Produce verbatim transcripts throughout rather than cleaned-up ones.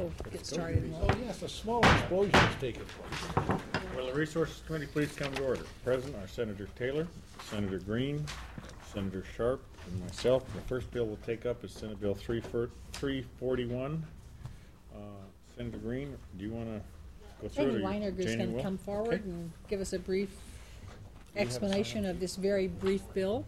get started. Oh, yes, a small explosion has taken place. Will the Resources Committee please come to order? Present are Senator Taylor, Senator Green, Senator Sharp, and myself. The first bill we'll take up is Senate Bill three forty-one. Uh, Senator Green, do you want to go through Janie it? Weinerger is going to come forward Okay. and give us a brief explanation of this very brief bill.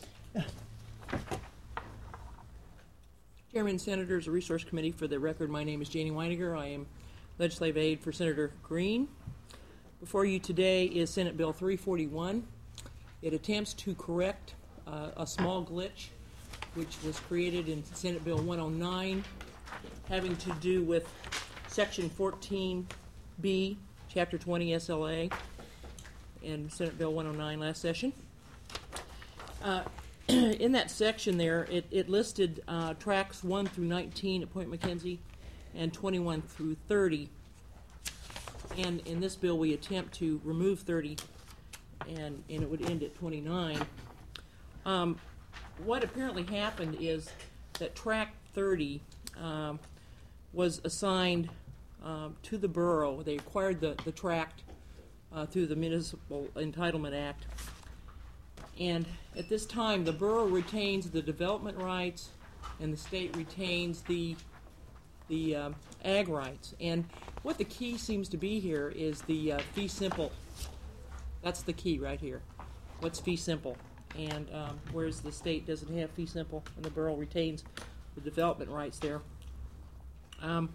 Chairman, Senators, the Resource Committee, for the record, my name is Janie Weinerger. I am legislative aide for Senator Green. Before you today is Senate Bill three forty-one. It attempts to correct uh, a small glitch which was created in Senate Bill one oh nine, having to do with Section fourteen B, Chapter twenty S L A, and Senate Bill one oh nine last session. Uh, in that section there, it, it listed uh, tracks one through nineteen at Point McKenzie and twenty-one through thirty. And in this bill, we attempt to remove thirty, and, and it would end at twenty-nine. Um, what apparently happened is that track thirty um, was assigned um, to the borough. They acquired the, the tract uh, through the Municipal Entitlement Act. And at this time, the borough retains the development rights, and the state retains the the um, ag rights. And what the key seems to be here is the uh, fee simple. That's the key right here. What's fee simple? And um, whereas the state doesn't have fee simple, and the borough retains the development rights there. Um,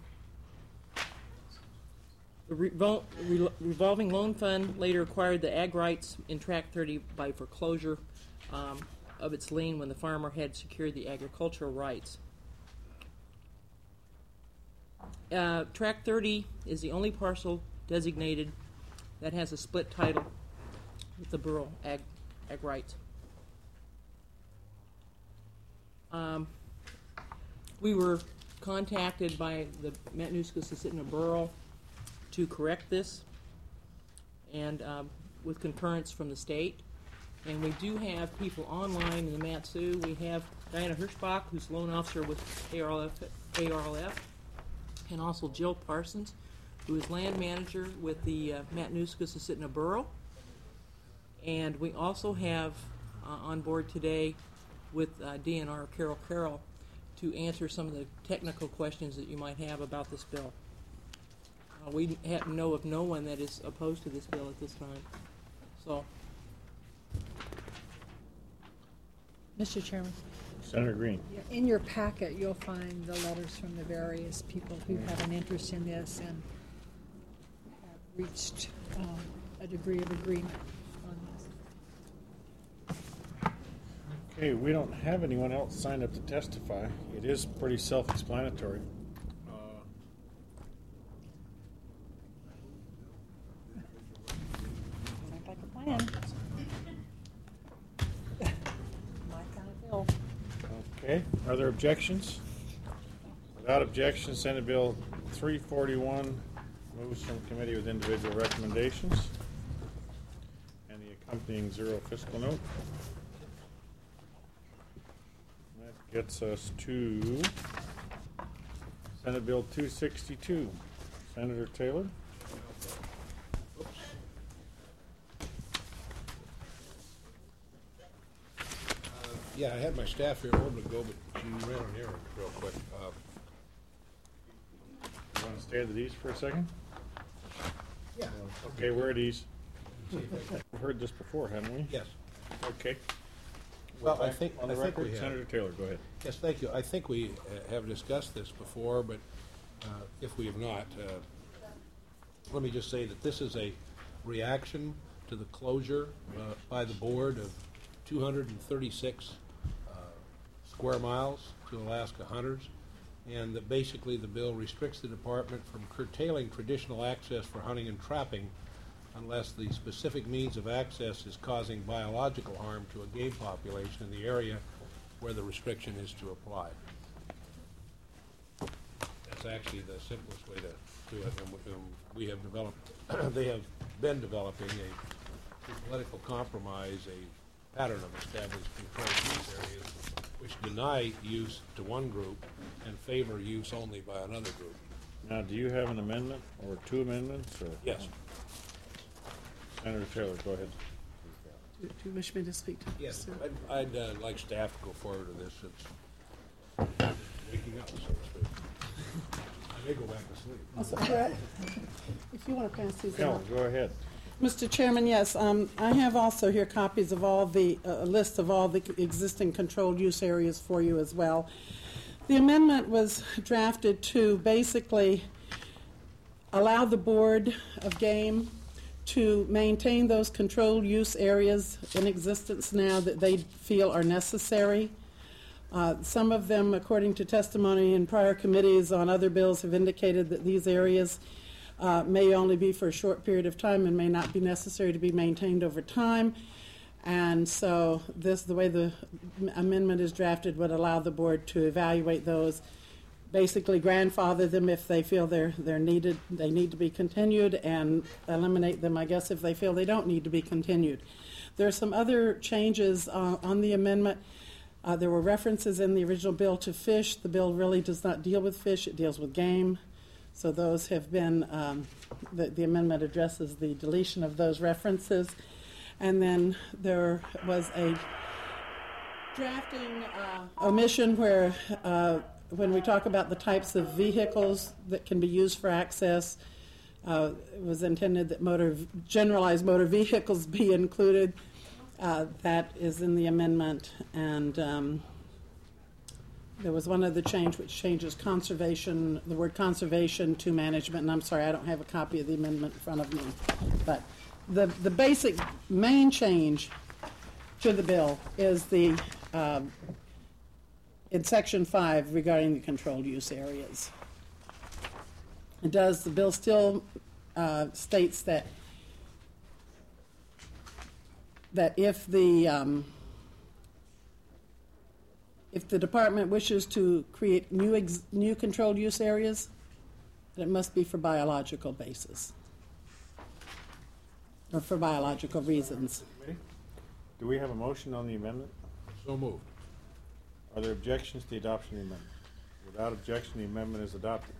the revol- re- revolving loan fund later acquired the ag rights in Tract thirty by foreclosure um, of its lien when the farmer had secured the agricultural rights. Uh, Tract thirty is the only parcel designated that has a split title with the borough ag, ag rights. Um, we were contacted by the Matanuska-Susitna Borough to correct this, and um, with concurrence from the state. And we do have people online in the Mat-Su. We have Diana Hirschbach, who's loan officer with A R L F, A R L F, and also Jill Parsons, who is land manager with the uh, Matanuska-Susitna Borough. And we also have uh, on board today with uh, D N R Carol Carroll to answer some of the technical questions that you might have about this bill. Uh, we ha- know of no one that is opposed to this bill at this time. So, Mister Chairman, Senator Green. in your packet you'll find the letters from the various people who have an interest in this and have reached um, a degree of agreement on this. Okay, we don't have anyone else signed up to testify. It is pretty self-explanatory. Uh, Sounds like a plan. My kind of bill. Okay, are there objections? Without objection, Senate Bill three forty-one moves from committee with individual recommendations and the accompanying zero fiscal note. That gets us to Senate Bill two sixty-two. Senator Taylor. Yeah, I had my staff here a moment ago, but she ran an errand real quick. Uh, You want to stay at these for a second? yeah. Okay, we're at ease. We've heard this before, haven't we? Yes. Okay. Well, We're I back think- on the I think record. we have. Senator Taylor, go ahead. Yes, thank you. I think we uh, have discussed this before, but uh, if we have not, uh, let me just say that this is a reaction to the closure uh, by the board of two hundred thirty-six uh, square miles to Alaska hunters, and that basically the bill restricts the department from curtailing traditional access for hunting and trapping unless the specific means of access is causing biological harm to a game population in the area where the restriction is to apply. That's actually the simplest way to do it, and we- and we have developed, they have been developing a, through political compromise, a pattern of established control in these areas which deny use to one group and favor use only by another group. Now, do you have an amendment or two amendments? Or Yes. Senator Taylor, go ahead. Do you wish me to speak to Yes, this? sir? I'd, I'd uh, like staff to go forward to this. It's waking up, so to speak. I may go back to sleep. Also, Brett, if you want to pass these Helen, out. go ahead. Mister Chairman, yes, um, I have also here copies of all the, uh, a list of all the existing controlled use areas for you as well. The amendment was drafted to basically allow the Board of Game to maintain those controlled use areas in existence now that they feel are necessary. Uh, some of them, according to testimony in prior committees on other bills, have indicated that these areas uh, may only be for a short period of time and may not be necessary to be maintained over time. And so this, the way the amendment is drafted, would allow the board to evaluate those, basically grandfather them if they feel they're they're needed, they need to be continued, and eliminate them, I guess, if they feel they don't need to be continued. There are some other changes uh, on the amendment. Uh, there were references in the original bill to fish. The bill really does not deal with fish; it deals with game. So those have been um, the, the amendment addresses the deletion of those references. And then there was a drafting uh, omission where, uh, when we talk about the types of vehicles that can be used for access, uh, it was intended that motor generalized motor vehicles be included. Uh, that is in the amendment, and um, there was one other change which changes conservation, the word conservation to management. And I'm sorry, I don't have a copy of the amendment in front of me, but the the basic main change to the bill is the um, in section five regarding the controlled use areas. It does, the bill still uh, states that that if the um, if the department wishes to create new ex new controlled use areas, it must be for biological basis or for biological reasons. Do we have a motion on the amendment? So moved. Are there objections to the adoption of the amendment? Without objection, the amendment is adopted.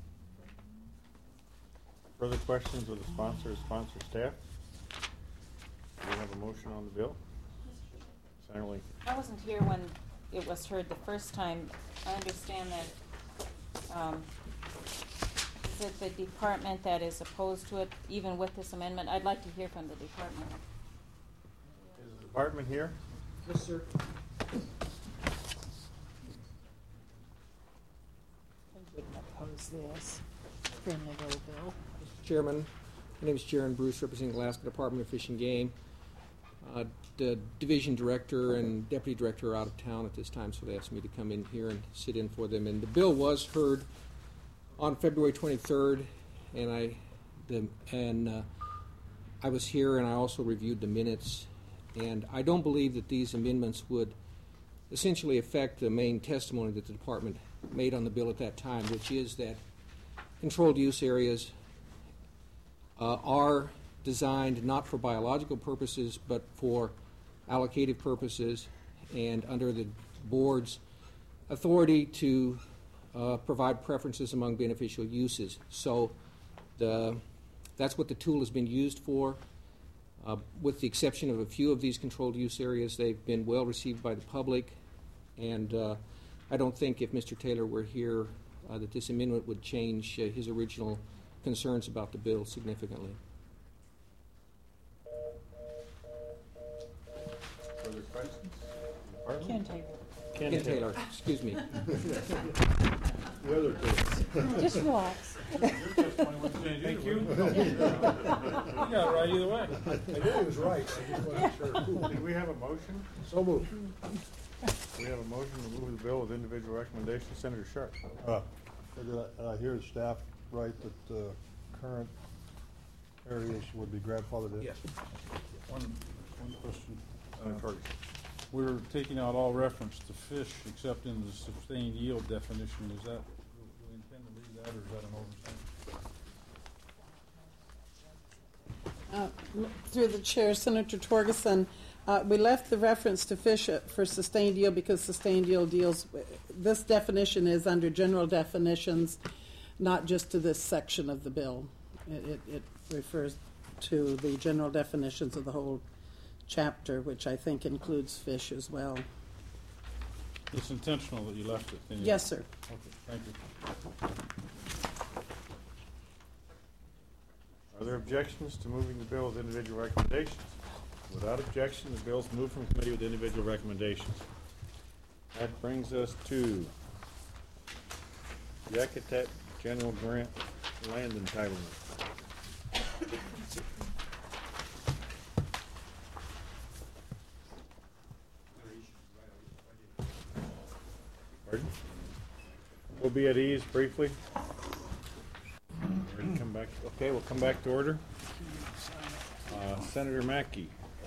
Further questions of the sponsor or sponsor staff? Do we have a motion on the bill? Senator Lincoln. I wasn't here when it was heard the first time. I understand that, um, is it the department that is opposed to it, even with this amendment? I'd like to hear from the department. Is the department here? Yes, sir. I wouldn't oppose this friendly little bill. Mister Chairman, my name is Jaron Bruce, representing Alaska Department of Fish and Game. Uh, the division director and deputy director are out of town at this time, so they asked me to come in here and sit in for them. And the bill was heard on February twenty-third, and I, the, and uh, I was here, and I also reviewed the minutes. And I don't believe that these amendments would essentially affect the main testimony that the department made on the bill at that time, which is that controlled use areas uh, are designed not for biological purposes, but for allocative purposes, and under the board's authority to uh, provide preferences among beneficial uses. So the, that's what the tool has been used for. Uh, with the exception of a few of these controlled use areas, they've been well received by the public, and uh, I don't think if Mister Taylor were here uh, that this amendment would change uh, his original concerns about the bill significantly. Further questions? Ken Taylor. Ken, Ken Taylor, excuse me. The other two. Just relax. Thank you. You got it right either way. I knew he was right, I just wasn't sure. Did we have a motion? So moved. We have a motion to move the bill with individual recommendation. Senator Sharp. Uh, Did I hear the staff right that uh, current areas would be grandfathered in? Yes. One, one question. Senator Uh, Torgerson. We're taking out all reference to fish except in the sustained yield definition. Is that, do we intend to leave that, or is that an oversight? Uh, through the chair, Senator Torgerson, uh, we left the reference to fish for sustained yield because sustained yield deals, with, this definition is under general definitions, not just to this section of the bill. It, it, it refers to the general definitions of the whole chapter, which I think includes fish as well. It's intentional that you left it. didn't you? Yes, sir. Okay, thank you. Are there objections to moving the bill with individual recommendations? Without objection, the bill is moved from committee with individual recommendations. That brings us to Yakutat General Grant Land Entitlement. Pardon? We'll be at ease briefly. We're gonna come back. Okay, we'll come back to order. Uh, Senator Mackey,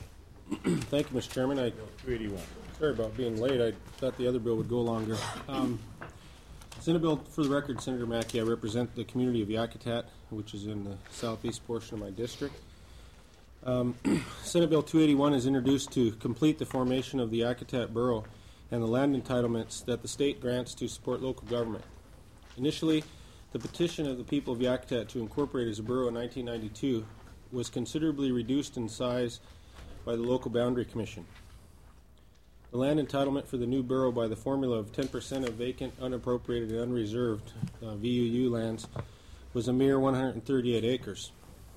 Thank you, Mister Chairman. I, two eighty-one. sorry about being late. I thought the other bill would go longer. Um, Senate bill, for the record, Senator Mackey, I represent the community of Yakutat, which is in the southeast portion of my district. Um, Senate Bill two eighty-one is introduced to complete the formation of the Yakutat Borough and the land entitlements that the state grants to support local government. Initially, the petition of the people of Yakutat to incorporate as a borough in nineteen ninety-two was considerably reduced in size by the local boundary commission. The land entitlement for the new borough by the formula of ten percent of vacant, unappropriated, and unreserved uh, V U U lands was a mere one hundred thirty-eight acres.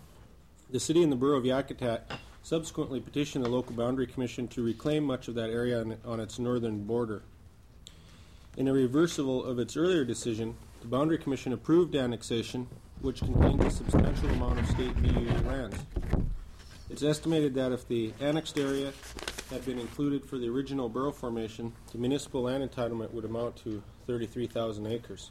The city and the borough of Yakutat subsequently petitioned the local boundary commission to reclaim much of that area on, on its northern border. In a reversal of its earlier decision, the boundary commission approved annexation, which contained a substantial amount of state V U U lands. It's estimated that if the annexed area had been included for the original borough formation, the municipal land entitlement would amount to thirty-three thousand acres.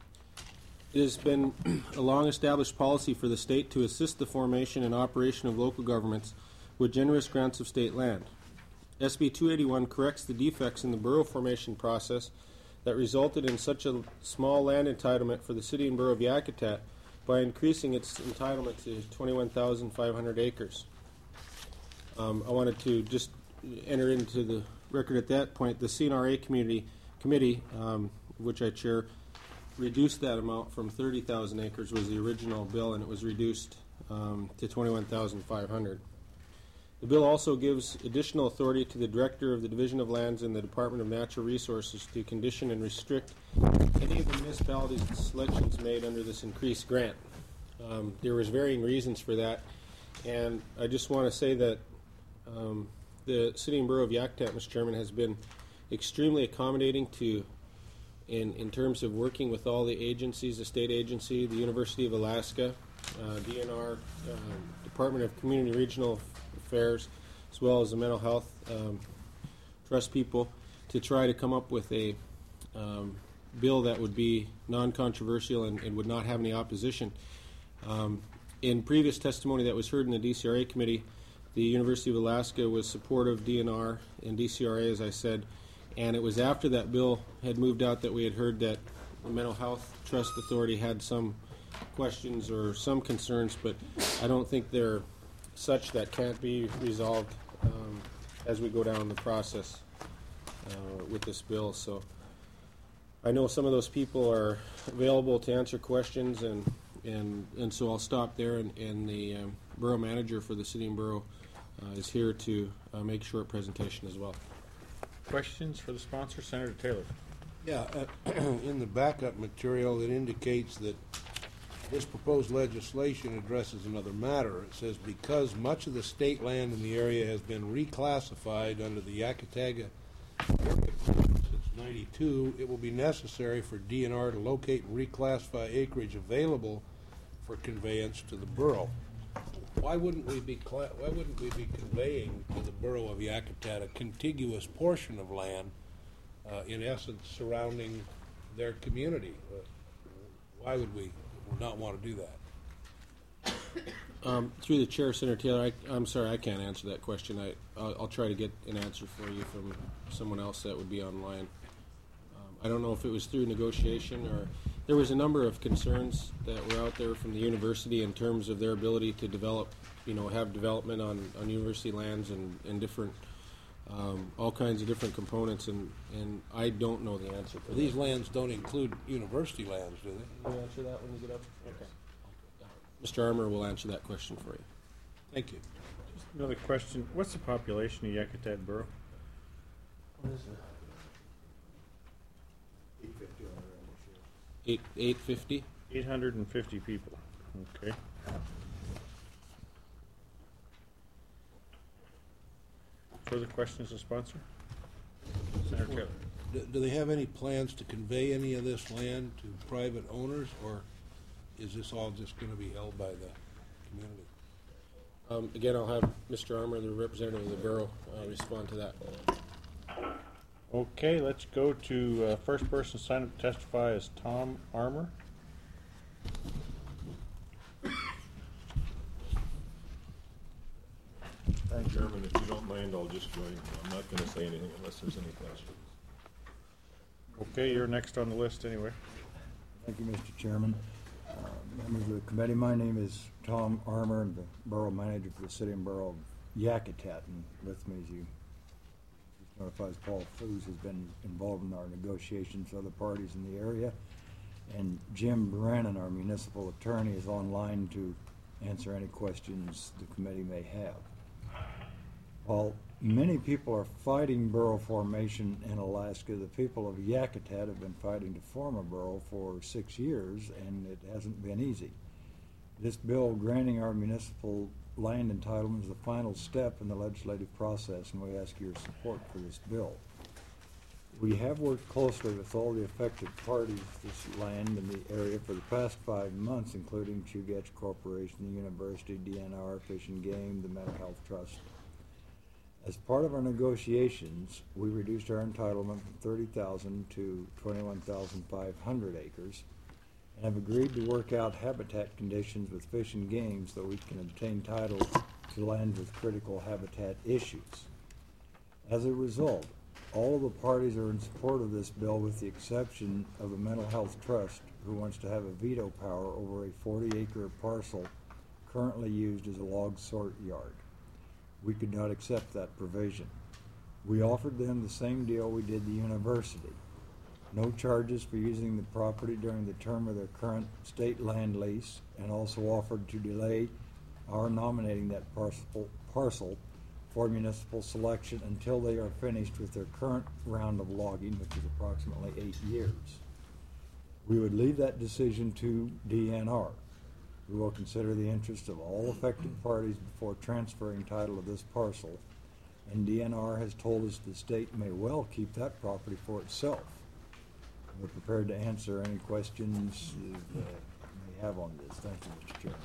It has been a long-established policy for the state to assist the formation and operation of local governments with generous grants of state land. S B two eighty-one corrects the defects in the borough formation process that resulted in such a small land entitlement for the city and borough of Yakutat by increasing its entitlement to twenty-one thousand five hundred acres. Um, I wanted to just enter into the record at that point. The C N R A community committee, um, which I chair, reduced that amount from thirty thousand acres was the original bill, and it was reduced um, to twenty-one thousand five hundred. The bill also gives additional authority to the Director of the Division of Lands and the Department of Natural Resources to condition and restrict any of the municipalities' selections made under this increased grant. Um, there was varying reasons for that, and I just want to say that um, the City and Borough of Yakutat, Mister Chairman, has been extremely accommodating to in, in terms of working with all the agencies, the state agency, the University of Alaska, uh, D N R, uh, Department of Community and Regional Affairs, as well as the mental health um, trust people, to try to come up with a um, bill that would be non-controversial and, and would not have any opposition. Um, in previous testimony that was heard in the D C R A committee, the University of Alaska was supportive of D N R and D C R A, as I said, and it was after that bill had moved out that we had heard that the Mental Health Trust Authority had some questions or some concerns, but I don't think they're such that can't be resolved um, as we go down the process uh, with this bill. So I know some of those people are available to answer questions, and and, and so I'll stop there, and, and the um, borough manager for the city and borough uh, is here to uh, make a short presentation as well. Questions for the sponsor, Senator Taylor? Yeah, uh, in the backup material, it indicates that this proposed legislation addresses another matter. It says, because much of the state land in the area has been reclassified under the Yakutaga since ninety-two, it will be necessary for D N R to locate and reclassify acreage available for conveyance to the borough. Why wouldn't we be cla- why wouldn't we be conveying to the borough of Yakutat a contiguous portion of land, uh, in essence, surrounding their community? Uh, why would we not want to do that? Um, through the chair, Senator Taylor, I, I'm sorry, I can't answer that question. I, I'll, I'll try to get an answer for you from someone else that would be online. Um, I don't know if it was through negotiation or there was a number of concerns that were out there from the university in terms of their ability to develop, you know, have development on, on university lands and, and different um, all kinds of different components, and, and I don't know the answer for These that. lands don't include university lands, do they? Will you answer that when you get up? Okay. Mister Armour will answer that question for you. Thank you. Just another question. What's the population of Yakutat Borough? What is it? Eight, eight fifty? eight hundred fifty people. Okay. Further questions of sponsor? Senator Taylor. Do, do they have any plans to convey any of this land to private owners, or is this all just gonna be held by the community? Um, again, I'll have Mister Armour, the representative of the borough, uh, respond to that. Okay, let's go to uh, first person signed up to testify as Tom Armour. Thank you. Chairman, if you don't mind, I'll just join. I'm not going to say anything unless there's any questions. Okay, you're next on the list anyway. Thank you, Mister Chairman. Uh, members of the committee, my name is Tom Armour. I'm the borough manager for the city and borough of Yakutat. And with me, as you just notifies, Paul Foos has been involved in our negotiations with other parties in the area. And Jim Brennan, our municipal attorney, is online to answer any questions the committee may have. While many people are fighting borough formation in Alaska, the people of Yakutat have been fighting to form a borough for six years, and it hasn't been easy. This bill granting our municipal land entitlement is the final step in the legislative process, and we ask your support for this bill. We have worked closely with all the affected parties, this land in the area, for the past five months, including Chugach Corporation, the university, D N R, Fish and Game, the Mental Health Trust. As part of our negotiations, we reduced our entitlement from thirty thousand to twenty-one thousand five hundred acres and have agreed to work out habitat conditions with Fish and Game so that we can obtain title to land with critical habitat issues. As a result, all of the parties are in support of this bill with the exception of the Mental Health Trust, who wants to have a veto power over a forty acre parcel currently used as a log sort yard. We could not accept that provision. We offered them the same deal we did the university. No charges for using the property during the term of their current state land lease, and also offered to delay our nominating that parcel, parcel for municipal selection until they are finished with their current round of logging, which is approximately eight years. We would leave that decision to D N R. We will consider the interests of all affected parties before transferring title of this parcel, and D N R has told us the state may well keep that property for itself. We're prepared to answer any questions you uh, may have on this. Thank you, Mister Chairman.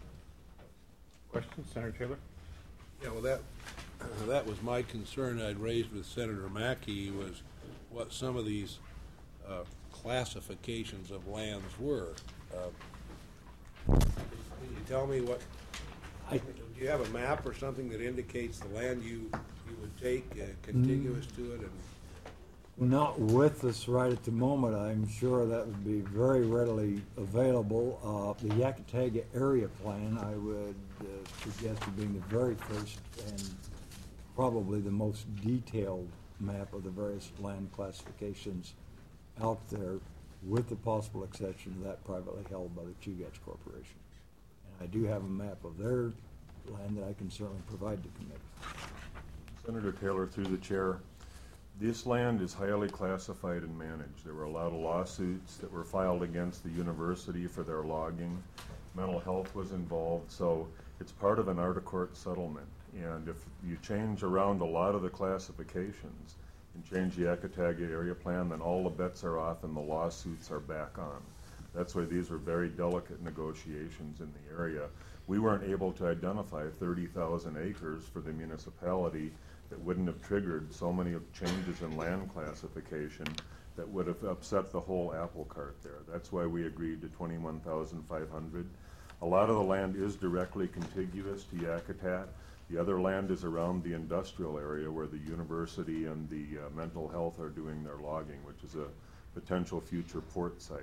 Questions, Senator Taylor? Yeah, well, that, uh, that was my concern I'd raised with Senator Mackey, was what some of these uh, classifications of lands were. Uh, Can you tell me what, I, do you have a map or something that indicates the land you, you would take uh, contiguous to it? And Not with us right at the moment. I'm sure that would be very readily available. Uh, the Yakataga area plan, I would uh, suggest as being the very first and probably the most detailed map of the various land classifications out there, with the possible exception of that privately held by the Chugach Corporation. And I do have a map of their land that I can certainly provide to committee. Senator Taylor, through the chair, this land is highly classified and managed. There were a lot of lawsuits that were filed against the university for their logging. Mental health was involved, so it's part of an out-of-court settlement. And if you change around a lot of the classifications and change the Yakataga area plan, then all the bets are off and the lawsuits are back on. That's why these were very delicate negotiations in the area. We weren't able to identify thirty thousand acres for the municipality that wouldn't have triggered so many changes in land classification that would have upset the whole apple cart there. That's why we agreed to twenty-one thousand five hundred. A lot of the land is directly contiguous to Yakutat. The other land is around the industrial area where the university and the uh, mental health are doing their logging, which is a potential future port site.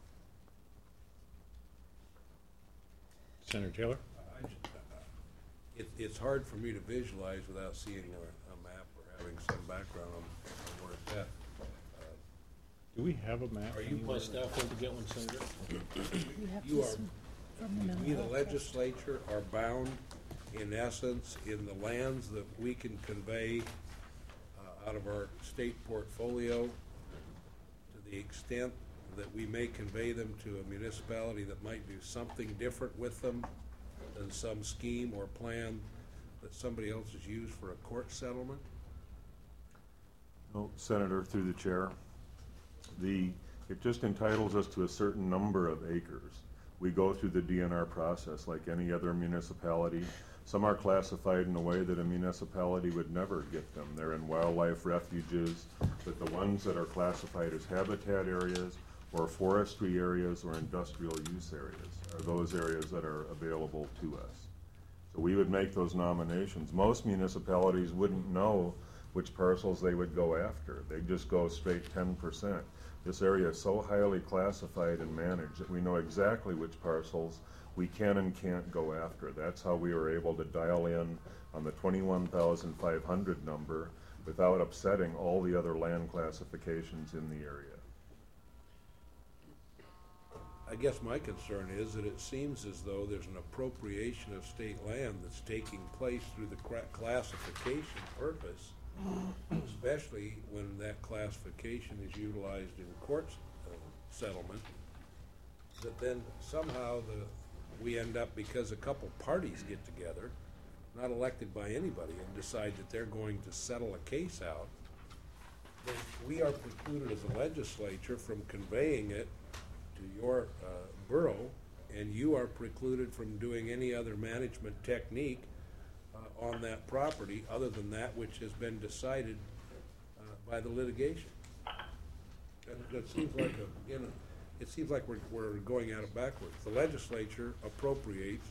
Senator Taylor? it, it's hard for me to visualize without seeing a, a map or having some background on, on where it's at. Do we have a map? Are you My staff want to get one, Senator? You have You this are- one from the mental We, the health. legislature, are bound, in essence, in the lands that we can convey uh, out of our state portfolio, to the extent that we may convey them to a municipality that might do something different with them than some scheme or plan that somebody else has used for a court settlement? No, Senator, through the chair, the, it just entitles us to a certain number of acres. We go through the D N R process like any other municipality. Some are classified in a way that a municipality would never get them. They're in wildlife refuges, but the ones that are classified as habitat areas or forestry areas or industrial use areas are those areas that are available to us. So we would make those nominations. Most municipalities wouldn't know which parcels they would go after. They'd just go straight ten percent. This area is so highly classified and managed that we know exactly which parcels we can and can't go after. That's how we were able to dial in on the twenty-one thousand five hundred number without upsetting all the other land classifications in the area. I guess my concern is that it seems as though there's an appropriation of state land that's taking place through the cra- classification purpose, especially when that classification is utilized in court uh, settlement, that then somehow the, we end up, because a couple parties get together, not elected by anybody, and decide that they're going to settle a case out, then we are precluded as a legislature from conveying it to your uh, borough, and you are precluded from doing any other management technique uh, on that property other than that which has been decided uh, by the litigation. And it seems like a, you know, it seems like we're, we're going at it backwards. The legislature appropriates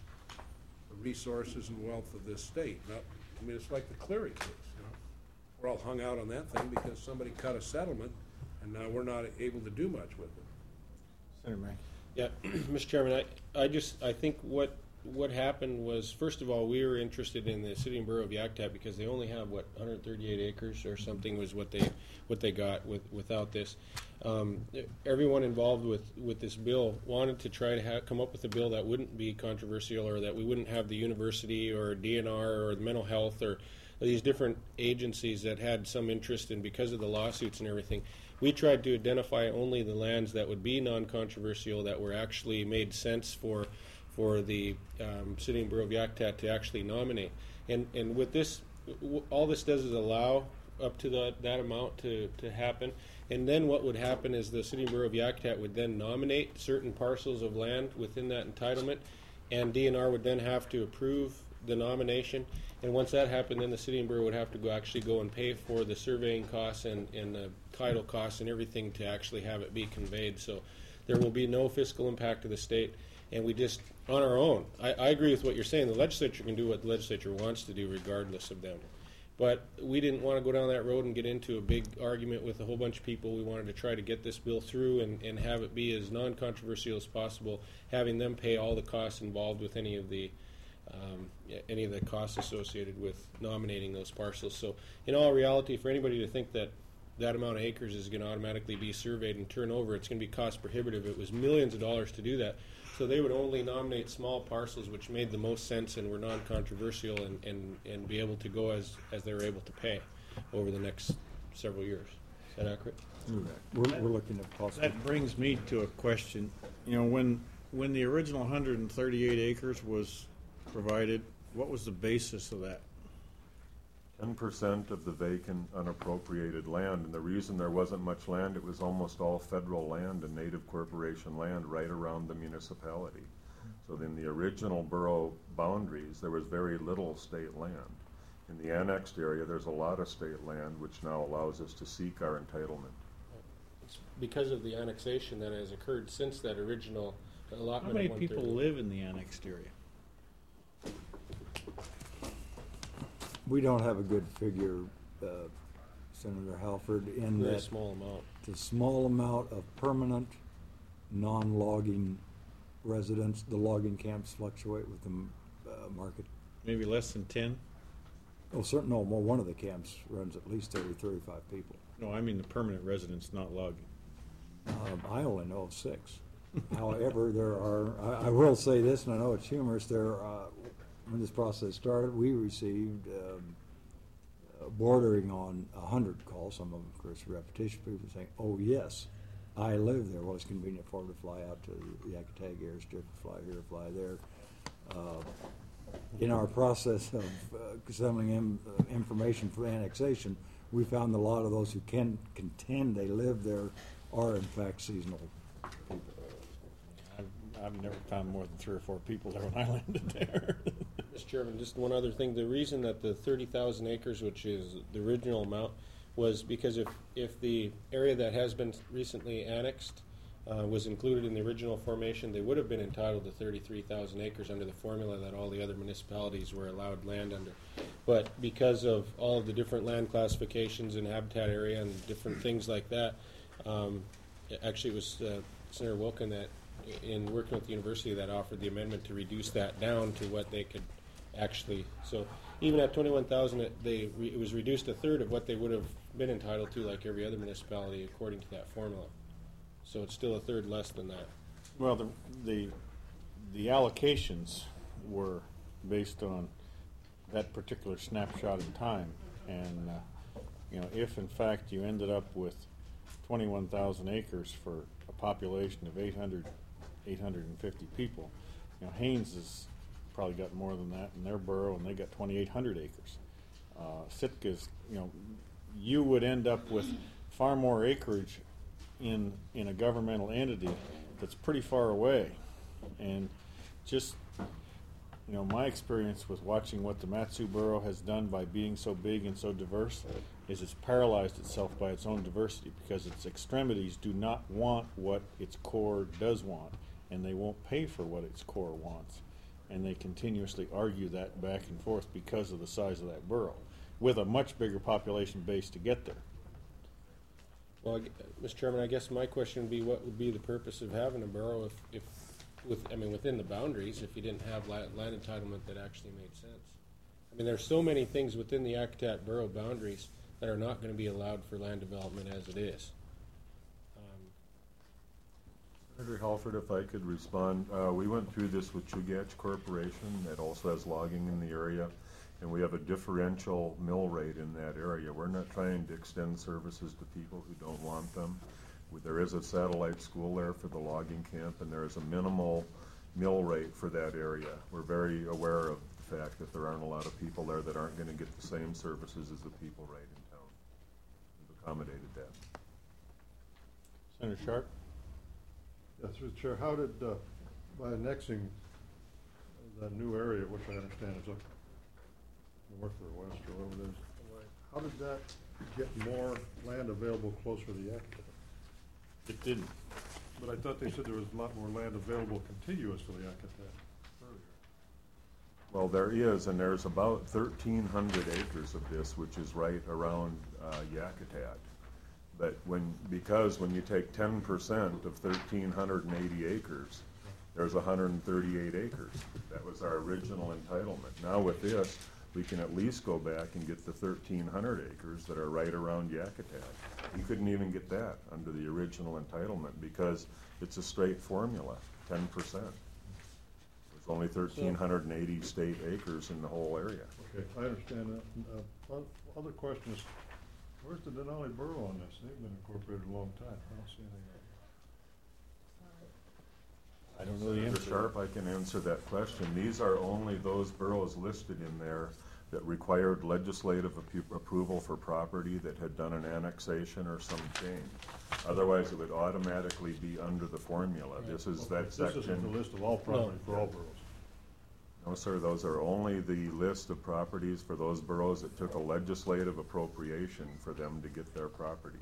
the resources and wealth of this state. Not, I mean, it's like the Cleary case, you know. We're all hung out on that thing because somebody cut a settlement, and now we're not able to do much with it. Senator Mack. Yeah, Mister Chairman, I, I just, I think what, what happened was, first of all, we were interested in the city and borough of Yakutat because they only have, what, one hundred thirty-eight acres or something was what they, what they got with, without this. Um, everyone involved with, with this bill wanted to try to ha- come up with a bill that wouldn't be controversial, or that we wouldn't have the university or D N R or the mental health or these different agencies that had some interest in, because of the lawsuits and everything. We tried to identify only the lands that would be non-controversial, that were actually made sense for for the um, City and Borough of Yakutat to actually nominate. And and with this, w- all this does is allow up to the, that amount to, to happen. And then what would happen is the City and Borough of Yakutat would then nominate certain parcels of land within that entitlement, and D N R would then have to approve the nomination. And once that happened, then the city and borough would have to go actually go and pay for the surveying costs and, and the title costs and everything to actually have it be conveyed. So there will be no fiscal impact to the state. And we just, on our own, I, I agree with what you're saying. The legislature can do what the legislature wants to do regardless of them. But we didn't want to go down that road and get into a big argument with a whole bunch of people. We wanted to try to get this bill through and, and have it be as non-controversial as possible, having them pay all the costs involved with any of the Um, any of the costs associated with nominating those parcels. So in all reality, for anybody to think that that amount of acres is going to automatically be surveyed and turn over, it's going to be cost prohibitive. It was millions of dollars to do that. So they would only nominate small parcels which made the most sense and were non-controversial, and, and, and be able to go as, as they were able to pay over the next several years. Is that accurate? We're, we're looking at possible. That brings me to a question. You know, when when the original one hundred thirty-eight acres was provided, what was the basis of that? ten percent of the vacant unappropriated land, and the reason there wasn't much land, it was almost all federal land and native corporation land right around the municipality. So in the original borough boundaries, there was very little state land. In the annexed area, there's a lot of state land, which now allows us to seek our entitlement. It's because of the annexation that has occurred since that original allotment. How many of people one thirty. live in the annexed area? We don't have a good figure, uh, Senator Halford, in Very that small amount. the small amount of permanent, non-logging residents, the logging camps fluctuate with the uh, market Maybe less than ten? Oh, certain, no, well, one of the camps runs at least thirty, thirty-five people. No, I mean the permanent residents, not logging. Um, I only know of six. However, there are, I, I will say this, and I know it's humorous, there, uh, when this process started, we received, um, uh, bordering on a hundred calls, some of them, of course, repetition, people saying, oh, yes, I live there. Well, it's convenient for them to fly out to Yakutat, Ayers Strip, fly here, fly there. Uh, in our process of uh, assembling in, uh, information for annexation, we found that a lot of those who can contend they live there are in fact seasonal people. I've, I've never found more than three or four people there when I landed there. Mister Chairman, just one other thing. The reason that the thirty thousand acres, which is the original amount, was because if, if the area that has been recently annexed uh, was included in the original formation, they would have been entitled to thirty-three thousand acres under the formula that all the other municipalities were allowed land under. But because of all of the different land classifications and habitat area and different things like that, um, actually it was uh, Senator Wilkin that, in working with the university, that offered the amendment to reduce that down to what they could actually, so even at twenty-one thousand, it, they re, it was reduced a third of what they would have been entitled to, like every other municipality, according to that formula. So it's still a third less than that. Well, the, the, the allocations were based on that particular snapshot in time. And, uh, you know, if in fact you ended up with twenty-one thousand acres for a population of eight hundred, eight hundred fifty people, you know, Haynes has probably got more than that in their borough, and they got twenty-eight hundred acres. Uh, Sitka's, you know, you would end up with far more acreage in in a governmental entity that's pretty far away. And just, you know, my experience with watching what the Matsu Borough has done by being so big and so diverse is it's paralyzed itself by its own diversity, because its extremities do not want what its core does want, and they won't pay for what its core wants. And they continuously argue that back and forth because of the size of that borough, with a much bigger population base to get there. Well, Mister Chairman, I guess my question would be, what would be the purpose of having a borough if, if with, I mean, within the boundaries, if you didn't have land entitlement that actually made sense? I mean, there's so many things within the Yakutat borough boundaries that are not going to be allowed for land development as it is. Um, Senator Halford, if I could respond, uh, we went through this with Chugach Corporation that also has logging in the area, and we have a differential mill rate in that area. We're not trying to extend services to people who don't want them. There is a satellite school there for the logging camp, and there is a minimal mill rate for that area. We're very aware of the fact that there aren't a lot of people there that aren't going to get the same services as the people right in town. We've accommodated that. Senator Sharp? Yes, through the chair, how did, uh, by annexing that new area, which I understand is up north or west or whatever it is, how did that get more land available closer to the Yakutat? It didn't. But I thought they said there was a lot more land available contiguous to the Yakutat earlier. Well, there is, and there's about thirteen hundred acres of this, which is right around uh, Yakutat. But when, because when you take ten percent of thirteen eighty acres, there's one hundred thirty-eight acres. That was our original entitlement. Now with this, we can at least go back and get the thirteen hundred acres that are right around Yakutat. You couldn't even get that under the original entitlement because it's a straight formula, ten percent. There's only thirteen eighty state acres in the whole area. Okay, I understand that. Uh, other question is, where's the Denali Borough on this? They've been incorporated a long time. I don't see anything. I don't know the Senator answer. Sharp, I can answer that question. These are only those boroughs listed in there that required legislative appro- approval for property that had done an annexation or some change. Otherwise, it would automatically be under the formula. This is that This section. isn't the list of all property for all boroughs. No, sir, those are only the list of properties for those boroughs that took a legislative appropriation for them to get their property.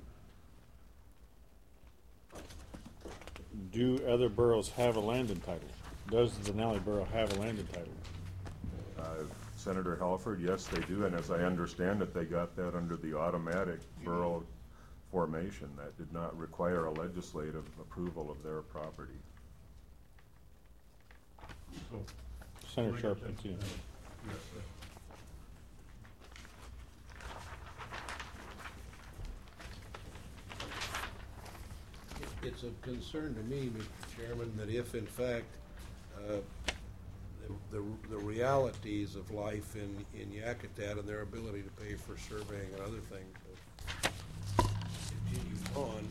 Do other boroughs have a land entitlement? Does the Denali Borough have a land entitlement? Uh, Senator Halford, yes, they do, and as I understand it, they got that under the automatic borough formation. That did not require a legislative approval of their property. So, Senator Sharp, continue. It's a concern to me, Mister Chairman, that if in fact uh, the, the the realities of life in, in Yakutat and their ability to pay for surveying and other things uh, continue on,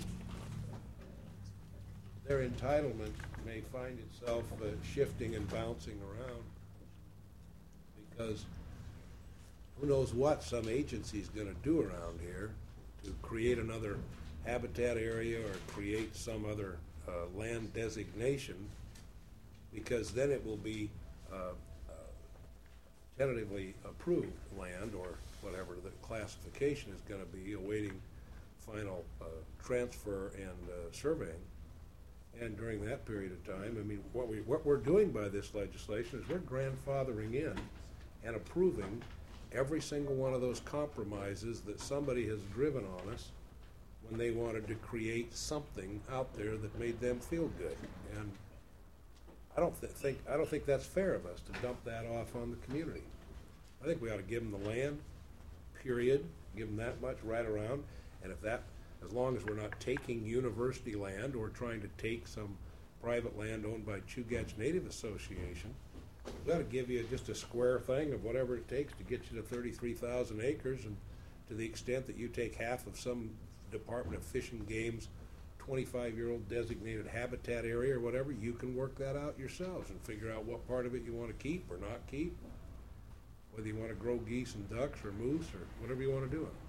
their entitlement may find itself uh, shifting and bouncing around, because who knows what some agency's going to do around here to create another habitat area or create some other uh, land designation, because then it will be uh, uh, tentatively approved land, or whatever the classification is going to be, awaiting final uh, transfer and uh, surveying. And during that period of time, I mean, what we what we're doing by this legislation is we're grandfathering in and approving every single one of those compromises that somebody has driven on us when they wanted to create something out there that made them feel good. And I don't th- think I don't think that's fair of us to dump that off on the community. I think we ought to give them the land, period, give them that much right around, and if that, as long as we're not taking university land or trying to take some private land owned by Chugach Native Association, we ought to give you just a square thing of whatever it takes to get you to thirty-three thousand acres, and to the extent that you take half of some Department of Fish and Game's twenty-five-year-old designated habitat area or whatever, you can work that out yourselves and figure out what part of it you want to keep or not keep, whether you want to grow geese and ducks or moose or whatever you want to do. It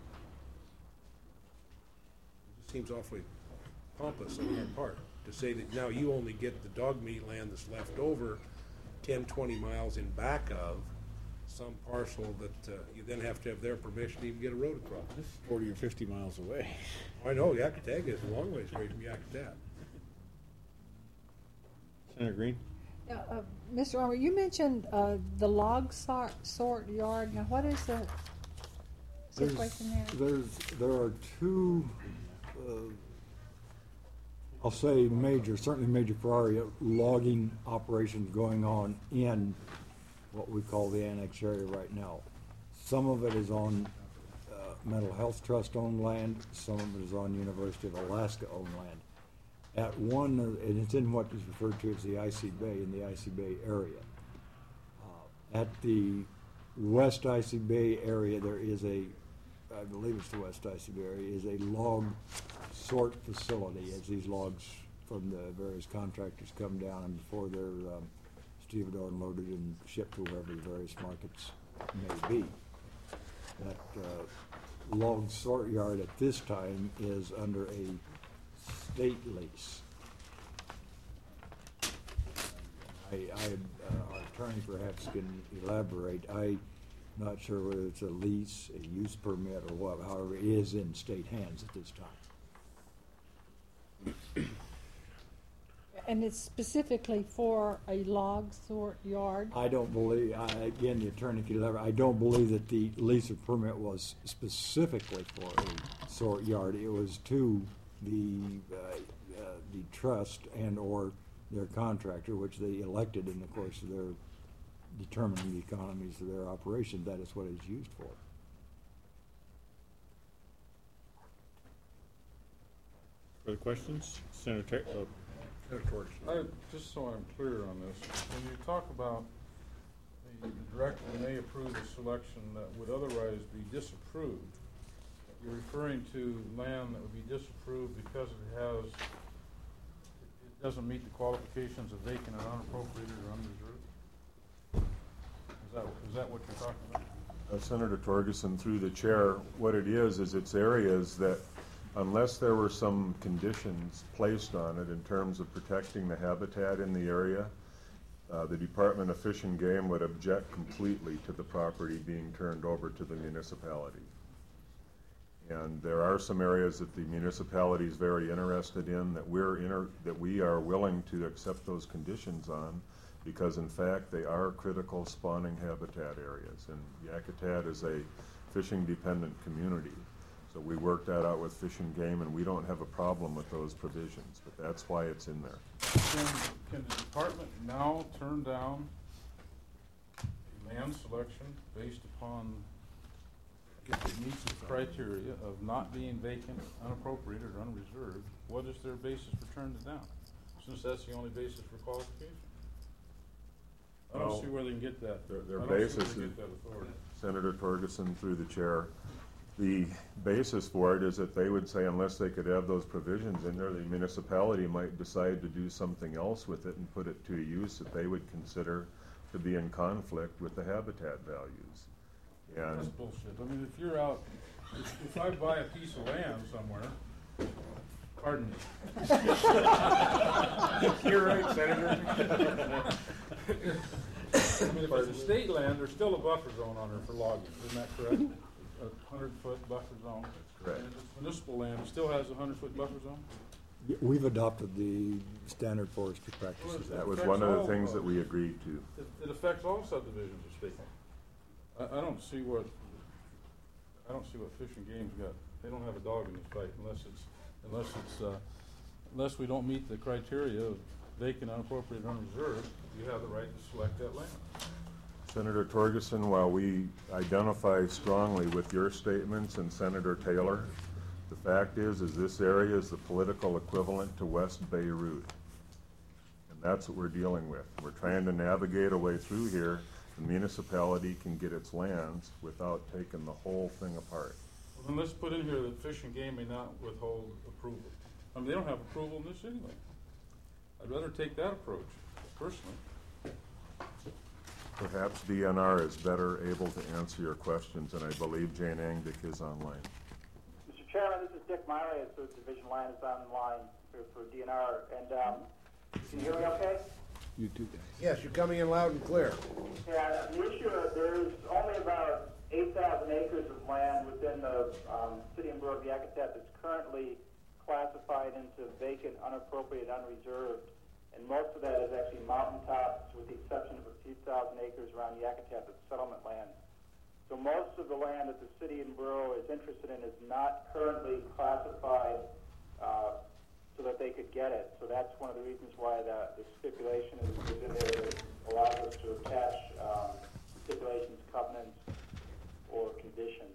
just seems awfully pompous on our part to say that now you only get the dog meat land that's left over ten, twenty miles in back of some parcel that uh, you then have to have their permission to even get a road across. This is forty or fifty miles away. I know, Yakutat is a long ways away from Yakutat. Senator Green? Uh, uh, Mister Armour, you mentioned uh, the log sort, sort yard. Now, what is the There's, situation there? there's, there are two, uh, I'll say major, certainly major priority logging operations going on in what we call the annex area right now. Some of it is on uh, Mental Health Trust owned land, some of it is on University of Alaska owned land. At one, uh, and it's in what is referred to as the I C Bay, in the I C Bay area. Uh, at the West I C Bay area, there is a, I believe it's the West I C Bay area, is a log sort facility as these logs from the various contractors come down and before they're um, stevedore and loaded and shipped to wherever the various markets may be. That uh, log sort yard at this time is under a state lease. I, I uh, our attorney perhaps can elaborate. I'm not sure whether it's a lease, a use permit, or what. However, it is in state hands at this time. And it's specifically for a log sort yard? I don't believe, I, again, the attorney can elaborate, I don't believe that the lease or permit was specifically for a sort yard. It was to the, uh, uh, the trust and or their contractor, which they elected in the course of their determining the economies of their operation. That is what it's used for. Further questions? Senator, uh, I, just so I'm clear on this, when you talk about the director may approve a selection that would otherwise be disapproved, you're referring to land that would be disapproved because it has, it doesn't meet the qualifications of vacant and unappropriated or unreserved? Is that, is that what you're talking about? Uh, Senator Torgerson, through the chair, what it is, is it's areas that unless there were some conditions placed on it in terms of protecting the habitat in the area, uh, the Department of Fish and Game would object completely to the property being turned over to the municipality. And there are some areas that the municipality is very interested in that we're inter that we are willing to accept those conditions on, because in fact they are critical spawning habitat areas, and Yakutat is a fishing dependent community. So we worked that out with Fish and Game, and we don't have a problem with those provisions, but that's why it's in there. Can, can the department now turn down land selection based upon, if it meets the criteria of not being vacant, unappropriated, or unreserved, what is their basis for turning it down? Since that's the only basis for qualification. I don't Well, see where they can get that. Their, their I don't see where basis they is, get that authority. Senator Torgerson through the chair, the basis for it is that they would say unless they could have those provisions in there, the municipality might decide to do something else with it and put it to a use that they would consider to be in conflict with the habitat values. That's And bullshit. I mean, if you're out, if, if I buy a piece of land somewhere, pardon me. You're right, Senator. I mean, if it's a state land, there's still a buffer zone on there for logging, isn't that correct? A hundred foot buffer zone. correct. And if it's municipal land, it still has a hundred foot buffer zone? Y- We've adopted the standard forestry practices. That was one of the things that we agreed to. It, it affects all subdivisions of state land. I, I don't see what, I don't see what Fish and Game's got. They don't have a dog in this fight unless it's, unless it's, uh, unless we don't meet the criteria of vacant, unappropriated, unreserved, you have the right to select that land. Senator Torgerson, while we identify strongly with your statements and Senator Taylor, the fact is, is this area is the political equivalent to West Beirut. And that's what we're dealing with. We're trying to navigate a way through here. The municipality can get its lands without taking the whole thing apart. Well, then let's put in here that Fish and Game may not withhold approval. I mean, they don't have approval in this anyway. I'd rather take that approach, personally. Perhaps D N R is better able to answer your questions, and I believe Jane Anglick is online. Mister Chairman, this is Dick Miley, so Division Line is online for, for D N R. And um, can you hear me okay? You too, guys. Yes, you're coming in loud and clear. Yeah, the issue is there's only about eight thousand acres of land within the um, city and borough of Yakutat that's currently classified into vacant, unappropriated, unreserved. And most of that is actually mountaintops, with the exception of a few thousand acres around Yakutat that's settlement land. So most of the land that the city and borough is interested in is not currently classified uh, so that they could get it. So that's one of the reasons why the, the stipulation is within there that allows us to attach um, stipulations, covenants, or conditions.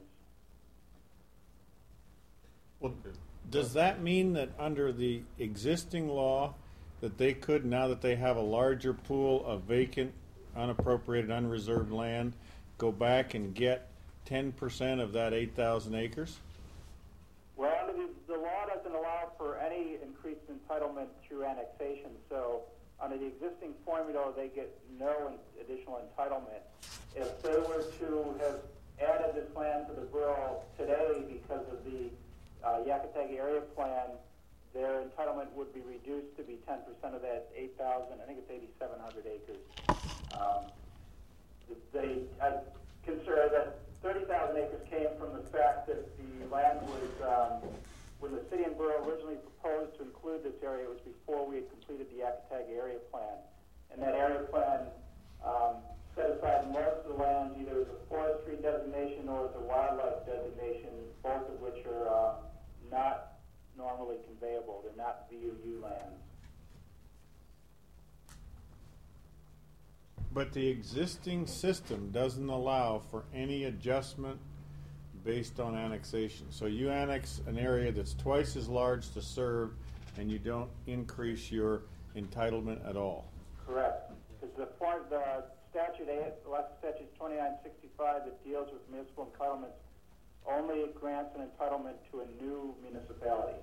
Well, does that mean that under the existing law, that they could, now that they have a larger pool of vacant, unappropriated, unreserved land, go back and get ten percent of that eight thousand acres? Well, under the, the law doesn't allow for any increased entitlement through annexation. So under the existing formula, they get no in, additional entitlement. If they were to have added this land to the borough today because of the uh, Yakutag area plan, their entitlement would be reduced to be ten percent of that eight thousand, I think it's eighty-seven hundred acres. Um, they, I consider that thirty thousand acres came from the fact that the land was, um, when the city and borough originally proposed to include this area, it was before we had completed the Yakutag area plan. And that area plan um, set aside most of the land either as a forestry designation or as a wildlife designation, both of which are uh, not normally conveyable. They're not V U U lands. But the existing system doesn't allow for any adjustment based on annexation. So you annex an area that's twice as large to serve, and you don't increase your entitlement at all. Correct. Because the, form, the statute, the last statute twenty-nine sixty-five that deals with municipal entitlements only grants an entitlement to a new municipality.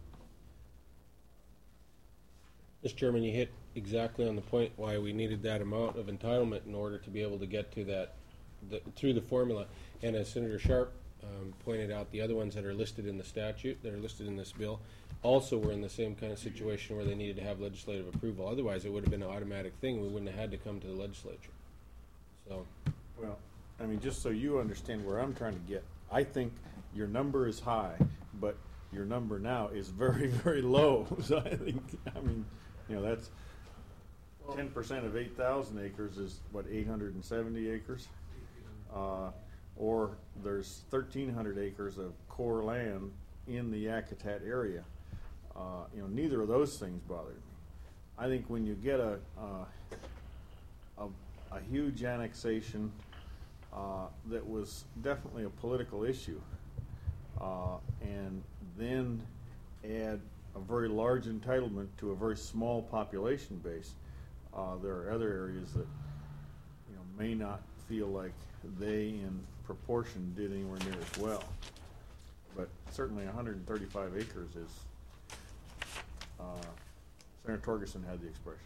Mister Chairman, you hit exactly on the point why we needed that amount of entitlement in order to be able to get to that the, through the formula. And as Senator Sharp um, pointed out, the other ones that are listed in the statute, that are listed in this bill, also were in the same kind of situation where they needed to have legislative approval. Otherwise, it would have been an automatic thing. We wouldn't have had to come to the legislature. So, Well, I mean, just so you understand where I'm trying to get, I think your number is high, but your number now is very, very low. So I think, I mean, you know, that's ten percent of eight thousand acres is, what, eight hundred seventy acres? Uh, or there's thirteen hundred acres of core land in the Yakutat area. Uh, you know, neither of those things bothered me. I think when you get a, uh, a, a huge annexation uh, that was definitely a political issue, uh, and then add a very large entitlement to a very small population base. Uh, there are other areas that, you know, may not feel like they, in proportion, did anywhere near as well. But certainly one hundred thirty-five acres is, uh, Senator Torgerson had the expression.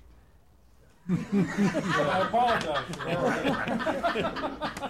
I apologize for that.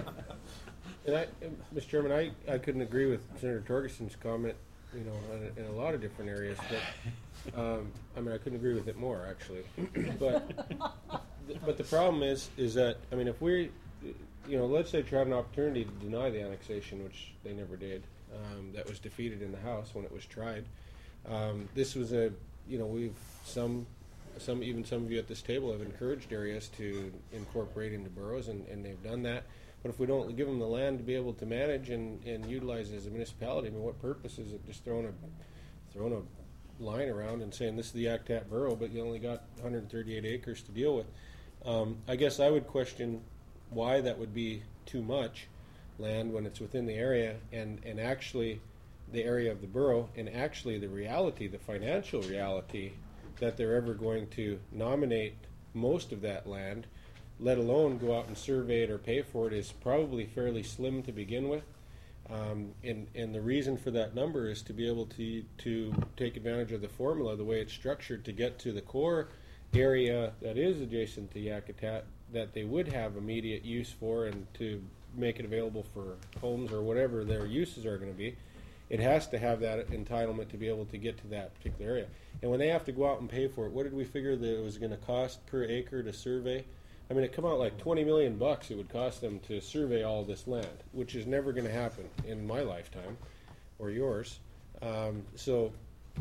And I, Mister Chairman, I, I couldn't agree with Senator Torgerson's comment, you know, in, in a lot of different areas, but, um, I mean, I couldn't agree with it more, actually. But, but the problem is, is that, I mean, if we, you know, legislature had an opportunity to deny the annexation, which they never did, um, that was defeated in the House when it was tried. Um, this was a, you know, we've, some, some, even some of you at this table have encouraged areas to incorporate into boroughs, and, and they've done that. But if we don't give them the land to be able to manage and, and utilize as a municipality, I mean, what purpose is it just throwing a, throwing a line around and saying this is the Yakutat borough, but you only got one hundred thirty-eight acres to deal with? Um, I guess I would question why that would be too much land when it's within the area, and, and actually the area of the borough, and actually the reality, the financial reality, that they're ever going to nominate most of that land, let alone go out and survey it or pay for it, is probably fairly slim to begin with. Um, and, and the reason for that number is to be able to, to take advantage of the formula, the way it's structured, to get to the core area that is adjacent to Yakutat that they would have immediate use for, and to make it available for homes or whatever their uses are going to be. It has to have that entitlement to be able to get to that particular area. And when they have to go out and pay for it, what did we figure that it was going to cost per acre to survey? I mean, it come out like twenty million bucks it would cost them to survey all this land, which is never going to happen in my lifetime or yours. Um, so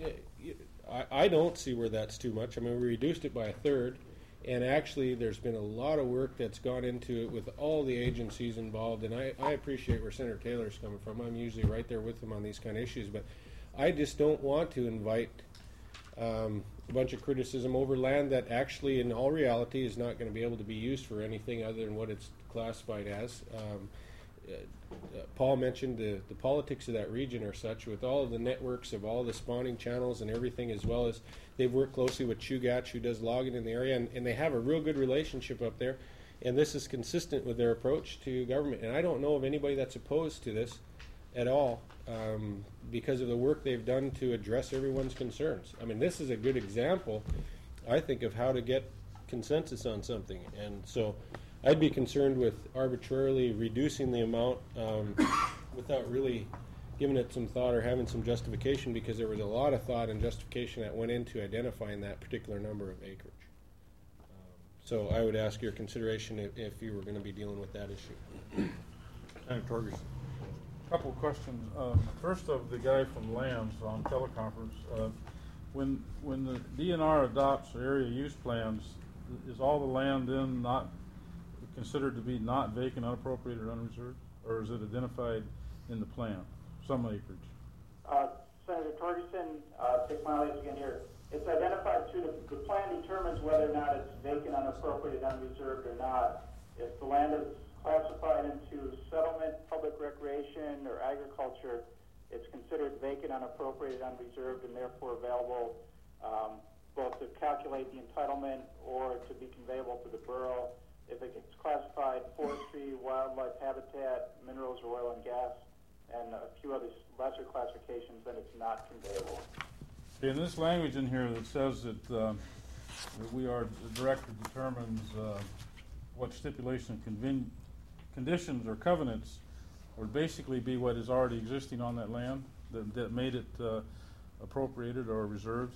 I, I don't see where that's too much. I mean, we reduced it by a third, and actually there's been a lot of work that's gone into it with all the agencies involved, and I, I appreciate where Senator Taylor's coming from. I'm usually right there with him on these kind of issues, but I just don't want to invite um, a bunch of criticism over land that actually, in all reality, is not going to be able to be used for anything other than what it's classified as. Um, uh, uh, Paul mentioned the, the politics of that region are such, with all of the networks of all the spawning channels and everything, as well as they've worked closely with Chugach, who does logging in the area, and, and they have a real good relationship up there, and this is consistent with their approach to government. And I don't know of anybody that's opposed to this at all, um, because of the work they've done to address everyone's concerns. I mean, this is a good example, I think, of how to get consensus on something. And so I'd be concerned with arbitrarily reducing the amount um, without really giving it some thought or having some justification, because there was a lot of thought and justification that went into identifying that particular number of acreage. Um, so I would ask your consideration if, if you were going to be dealing with that issue. Senator Torgerson. Couple of questions. Um, first, of the guy from Lands on teleconference. Uh, when when the D N R adopts area use plans, is all the land then not considered to be not vacant, unappropriated, or unreserved, or is it identified in the plan, some acreage? Uh, Senator Torgerson, uh, Dick Miley again here. It's identified through the, the plan determines whether or not it's vacant, unappropriated, unreserved, or not. If the land is classified into settlement, public recreation, or agriculture, it's considered vacant, unappropriated, unreserved, and therefore available um, both to calculate the entitlement or to be conveyable to the borough. If it gets classified forestry, wildlife habitat, minerals, or oil and gas, and a few other lesser classifications, then it's not conveyable. In this language in here that says that, uh, that we are, the director determines uh, what stipulation conven conditions or covenants would basically be what is already existing on that land that, that made it uh, appropriated or reserved?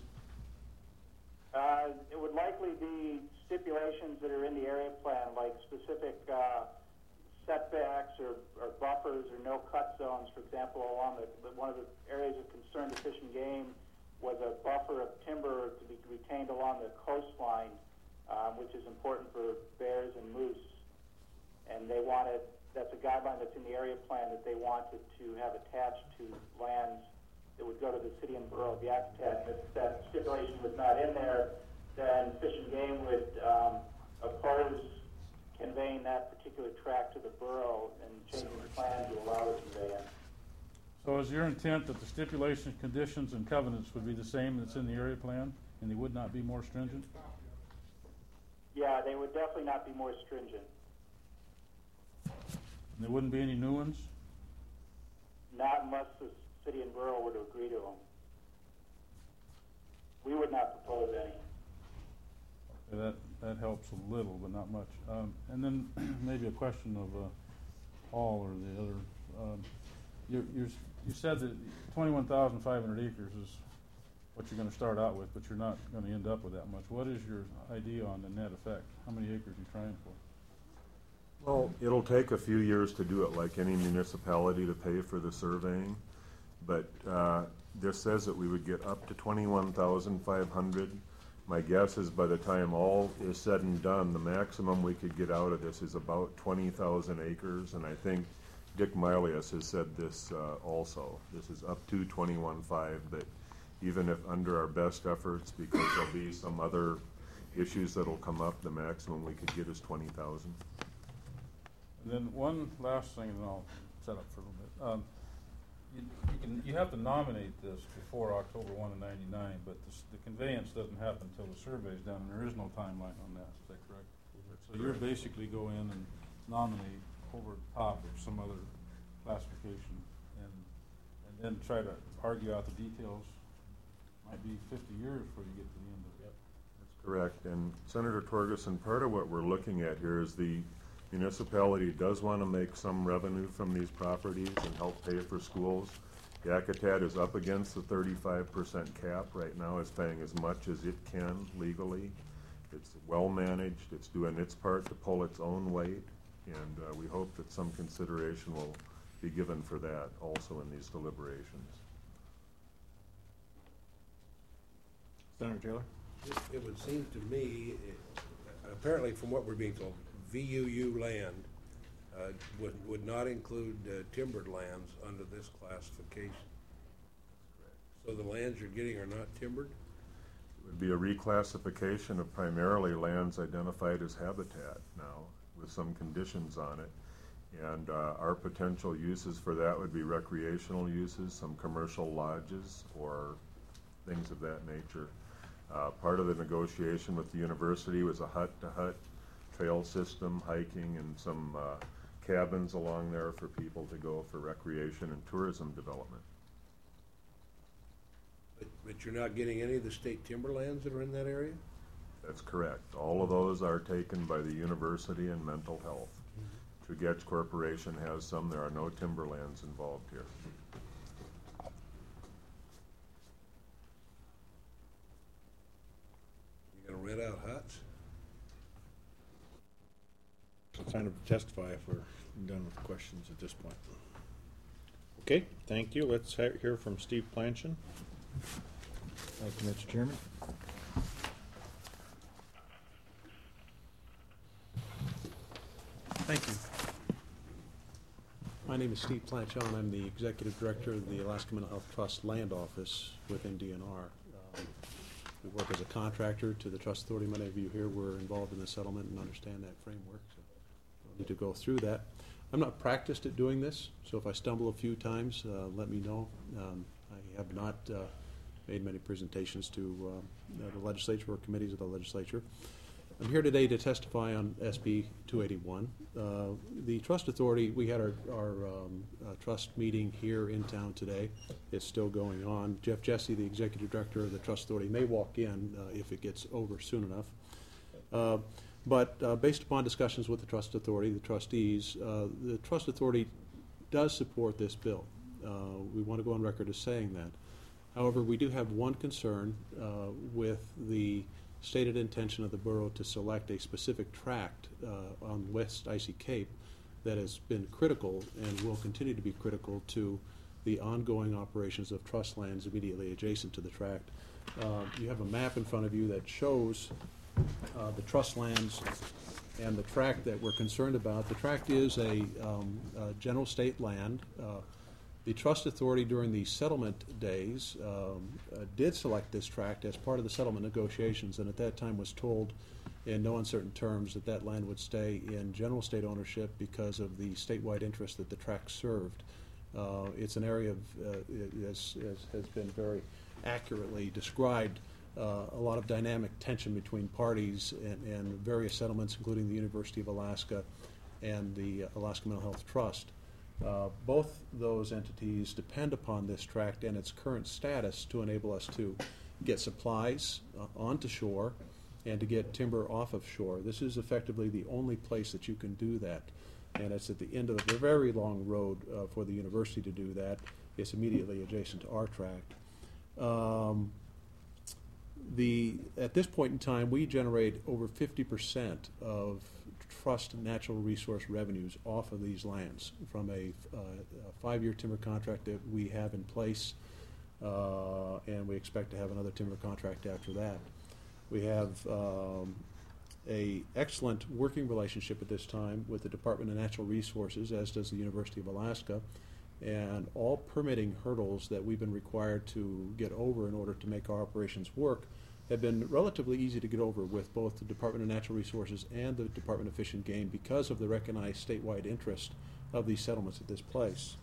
Uh, it would likely be stipulations that are in the area plan, like specific uh, setbacks or, or buffers or no cut zones. For example, along the, the one of the areas of concern to Fish and Game was a buffer of timber to be retained along the coastline, um, which is important for bears and moose. And they wanted, that's a guideline that's in the area plan that they wanted to have attached to lands that would go to the city and borough of Yakutat. If that stipulation was not in there, then Fish and Game would um, oppose bill and changing the plan to allow the conveyance. So is your intent that the stipulations, conditions, and covenants would be the same that's in the area plan, and they would not be more stringent? Yeah, they would definitely not be more stringent. And there wouldn't be any new ones? Not unless the city and borough were to agree to them. We would not propose any. Okay, that, that helps a little, but not much. Um, and then maybe a question of uh, Paul or the other. Um, you you you said that twenty-one thousand five hundred acres is what you're going to start out with, but you're not going to end up with that much. What is your idea on the net effect? How many acres are you trying for? Well, it'll take a few years to do it, like any municipality, to pay for the surveying. But uh, this says that we would get up to twenty-one thousand five hundred. My guess is by the time all is said and done, the maximum we could get out of this is about twenty thousand acres. And I think Dick Milius has said this uh, also. This is up to twenty-one five, but even if under our best efforts, because there'll be some other issues that'll come up, the maximum we could get is twenty thousand. And then one last thing, and I'll set up for a little bit. Um, you, you, can, you have to nominate this before October first of ninety-nine, but this, the conveyance doesn't happen until the survey's done, and there is no timeline on that. Is that correct? So you're basically go in and nominate over the top of some other classification, and and then try to argue out the details. Might be fifty years before you get to the end of it. That's correct. And Senator Torgerson, part of what we're looking at here is the municipality does want to make some revenue from these properties and help pay for schools. Yakutat is up against the thirty-five percent cap right now. It's paying as much as it can legally. It's well managed. It's doing its part to pull its own weight, and uh, we hope that some consideration will be given for that also in these deliberations. Senator Taylor? It, it would seem to me, it, apparently from what we're being told, V U U land uh, would, would not include uh, timbered lands under this classification. So the lands you're getting are not timbered? It would be a reclassification of primarily lands identified as habitat now, with some conditions on it. And uh, our potential uses for that would be recreational uses, some commercial lodges, or things of that nature. Uh, part of the negotiation with the university was a hut-to-hut trail system, hiking, and some uh, cabins along there for people to go for recreation and tourism development. But, but you're not getting any of the state timberlands that are in that area? That's correct. All of those are taken by the university and mental health. Mm-hmm. Tregetch Corporation has some. There are no timberlands involved here. You gonna rent out huts? It's time to testify if we're done with questions at this point. Okay, thank you. Let's ha- hear from Steve Planchin. Thank you, Mister Chairman. Thank you. My name is Steve Planchon. I'm the Executive Director of the Alaska Mental Health Trust Land Office within D N R. Um, we work as a contractor to the Trust Authority. Many of you here were involved in the settlement and understand that framework, so I don't need to go through that. I'm not practiced at doing this, so if I stumble a few times, uh, let me know. Um, I have not uh, made many presentations to uh, the legislature or committees of the legislature. I'm here today to testify on S B two eighty-one. Uh, the Trust Authority, we had our, our um, uh, trust meeting here in town today. It's still going on. Jeff Jesse, the Executive Director of the Trust Authority, may walk in uh, if it gets over soon enough. Uh, but uh, based upon discussions with the Trust Authority, the trustees, uh, the Trust Authority does support this bill. Uh, we want to go on record as saying that. However, we do have one concern uh, with the stated intention of the borough to select a specific tract uh, on West Icy Cape that has been critical and will continue to be critical to the ongoing operations of trust lands immediately adjacent to the tract. Uh, you have a map in front of you that shows uh, the trust lands and the tract that we're concerned about. The tract is a, um, a general state land. Uh, The Trust Authority during the settlement days um, uh, did select this tract as part of the settlement negotiations, and at that time was told in no uncertain terms that that land would stay in general state ownership because of the statewide interest that the tract served. Uh, it's an area of, uh, as, as has been very accurately described, uh, a lot of dynamic tension between parties and, and various settlements, including the University of Alaska and the Alaska Mental Health Trust. Uh, both those entities depend upon this tract and its current status to enable us to get supplies uh, onto shore and to get timber off of shore. This is effectively the only place that you can do that, and it's at the end of a very long road uh, for the university to do that. It's immediately adjacent to our tract. Um, the, at this point in time, we generate over fifty percent of trust natural resource revenues off of these lands from a, uh, a five-year timber contract that we have in place, uh, and we expect to have another timber contract after that. We have um, a excellent working relationship at this time with the Department of Natural Resources, as does the University of Alaska, and all permitting hurdles that we've been required to get over in order to make our operations work have been relatively easy to get over with both the Department of Natural Resources and the Department of Fish and Game because of the recognized statewide interest of these settlements at this place.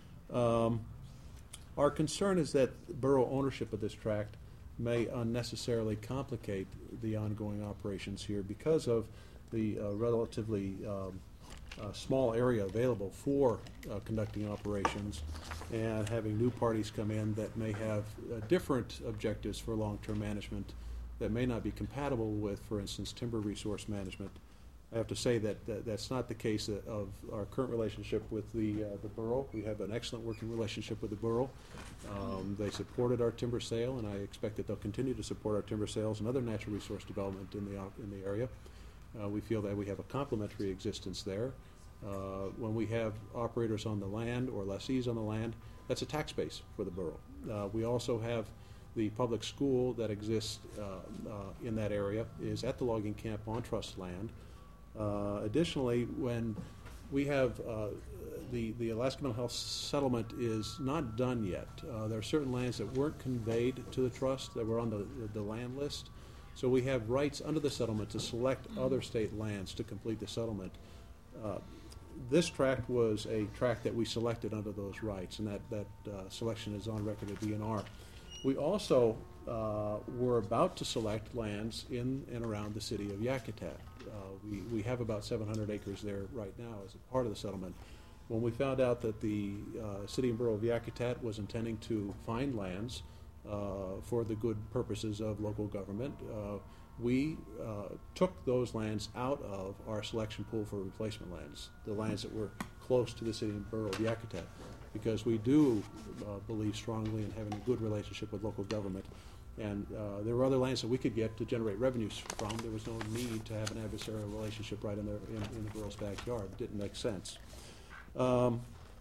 Um, our concern is that borough ownership of this tract may unnecessarily complicate the ongoing operations here because of the uh, relatively um, uh, small area available for uh, conducting operations and having new parties come in that may have uh, different objectives for long-term management that may not be compatible with, for instance, timber resource management. I have to say that, that that's not the case of our current relationship with the, uh, the borough. We have an excellent working relationship with the borough. Um, they supported our timber sale, and I expect that they'll continue to support our timber sales and other natural resource development in the, in the area. Uh, we feel that we have a complementary existence there. Uh, when we have operators on the land or lessees on the land, that's a tax base for the borough. Uh, we also have the public school that exists uh, uh, in that area is at the logging camp on trust land. Uh, additionally, when we have uh, the, the Alaska Mental Health settlement is not done yet. Uh, there are certain lands that weren't conveyed to the trust that were on the, the land list. So we have rights under the settlement to select other state lands to complete the settlement. Uh, this tract was a tract that we selected under those rights, and that, that uh, selection is on record at D N R. We also uh, were about to select lands in and around the city of Yakutat. Uh, we, we have about seven hundred acres there right now as a part of the settlement. When we found out that the uh, city and borough of Yakutat was intending to find lands uh, for the good purposes of local government, uh, we uh, took those lands out of our selection pool for replacement lands, the lands that were close to the city and borough of Yakutat, because we do uh, believe strongly in having a good relationship with local government. And uh, there were other lands that we could get to generate revenues from. There was no need to have an adversarial relationship right in the, in, in the borough's backyard. It didn't make sense. Um,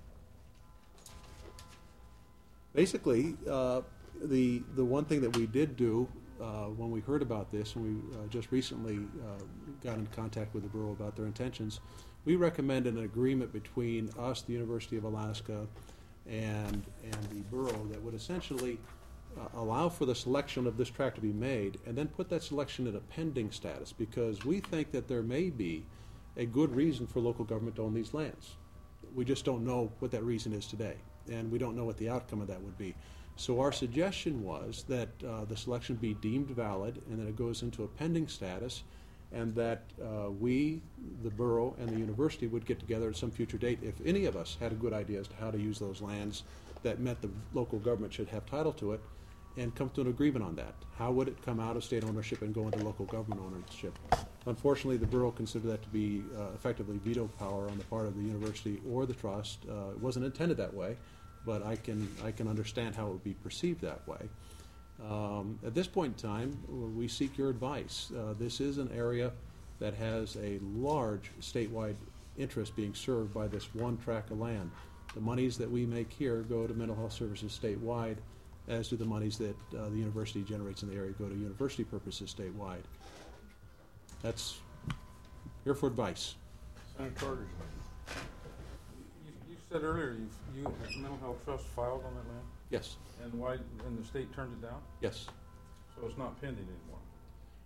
basically, uh, the, the one thing that we did do uh, when we heard about this, and we uh, just recently uh, got in contact with the borough about their intentions, we recommended an agreement between us, the University of Alaska, and, and the borough that would essentially Uh, allow for the selection of this tract to be made, and then put that selection in a pending status, because we think that there may be a good reason for local government to own these lands. We just don't know what that reason is today, and we don't know what the outcome of that would be. So our suggestion was that uh, the selection be deemed valid, and that it goes into a pending status, and that uh, we, the borough, and the university would get together at some future date if any of us had a good idea as to how to use those lands that meant the local government should have title to it, and come to an agreement on that. How would it come out of state ownership and go into local government ownership? Unfortunately, the borough considered that to be uh, effectively veto power on the part of the university or the trust. Uh, it wasn't intended that way, but I can, I can understand how it would be perceived that way. Um, at this point in time, we seek your advice. Uh, this is an area that has a large statewide interest being served by this one tract of land. The monies that we make here go to mental health services statewide, as do the monies that uh, the university generates in the area go to university purposes statewide. That's here for advice. Senator Torgerson, you, you said earlier you've, you, the Mental Health Trust filed on that land? Yes. And why, and the state turned it down? Yes. So it's not pending anymore?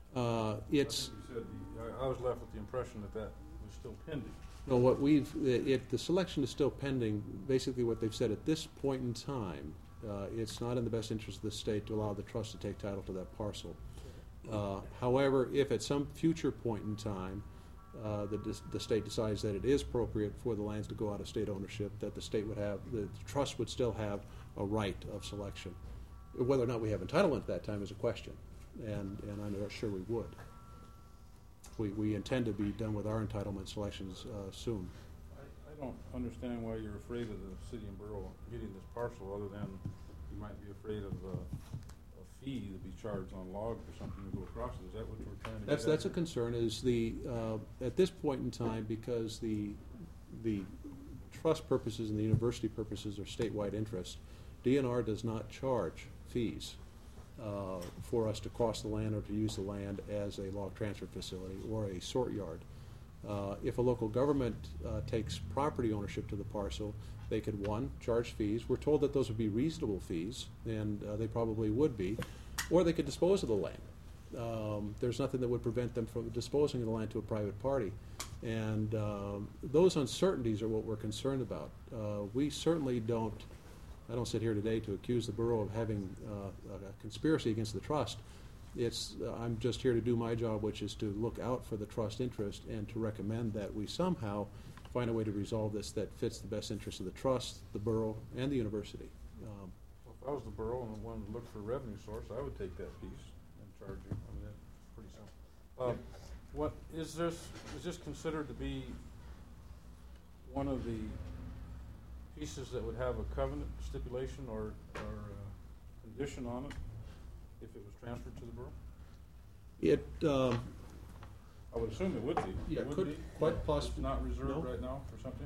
Uh, it's, You said, the- I I was left with the impression that that was still pending. no, what we've, it, the selection is still pending. Basically, what they've said at this point in time, uh, it's not in the best interest of the state to allow the trust to take title to that parcel. Uh, however, if at some future point in time, uh, the, the state decides that it is appropriate for the lands to go out of state ownership, that the state would have, the trust would still have a right of selection. Whether or not we have entitlement at that time is a question, and, and I'm not sure we would. We, we intend to be done with our entitlement selections uh, soon. I, I don't understand why you're afraid of the city and borough getting this parcel, other than you might be afraid of uh, a fee to be charged on logs or something to go across it. Is that what we're trying to That's, get that's a at? concern, is the, uh, at this point in time, because the, the trust purposes and the university purposes are statewide interest, D N R does not charge fees uh, for us to cross the land or to use the land as a log transfer facility or a sort yard. Uh, if a local government uh, takes property ownership to the parcel, they could, one, charge fees. We're told that those would be reasonable fees, and uh, they probably would be, or they could dispose of the land. Um, there's nothing that would prevent them from disposing of the land to a private party. And um, those uncertainties are what we're concerned about. Uh, we certainly don't, I don't sit here today to accuse the borough of having uh, a conspiracy against the trust. It's, uh, I'm just here to do my job, which is to look out for the trust interest and to recommend that we somehow find a way to resolve this that fits the best interest of the trust, the borough, and the university. Um, Well, if I was the borough and wanted to look for a revenue source, I would take that piece and charge you. I mean, that's pretty simple. Um, what, is this, is this considered to be one of the pieces that would have a covenant stipulation or, or uh, condition on it if it was transferred to the borough? It, um, I would assume it would be. Yeah, It would could- be? quite It's possibly. not reserved No. right now for something?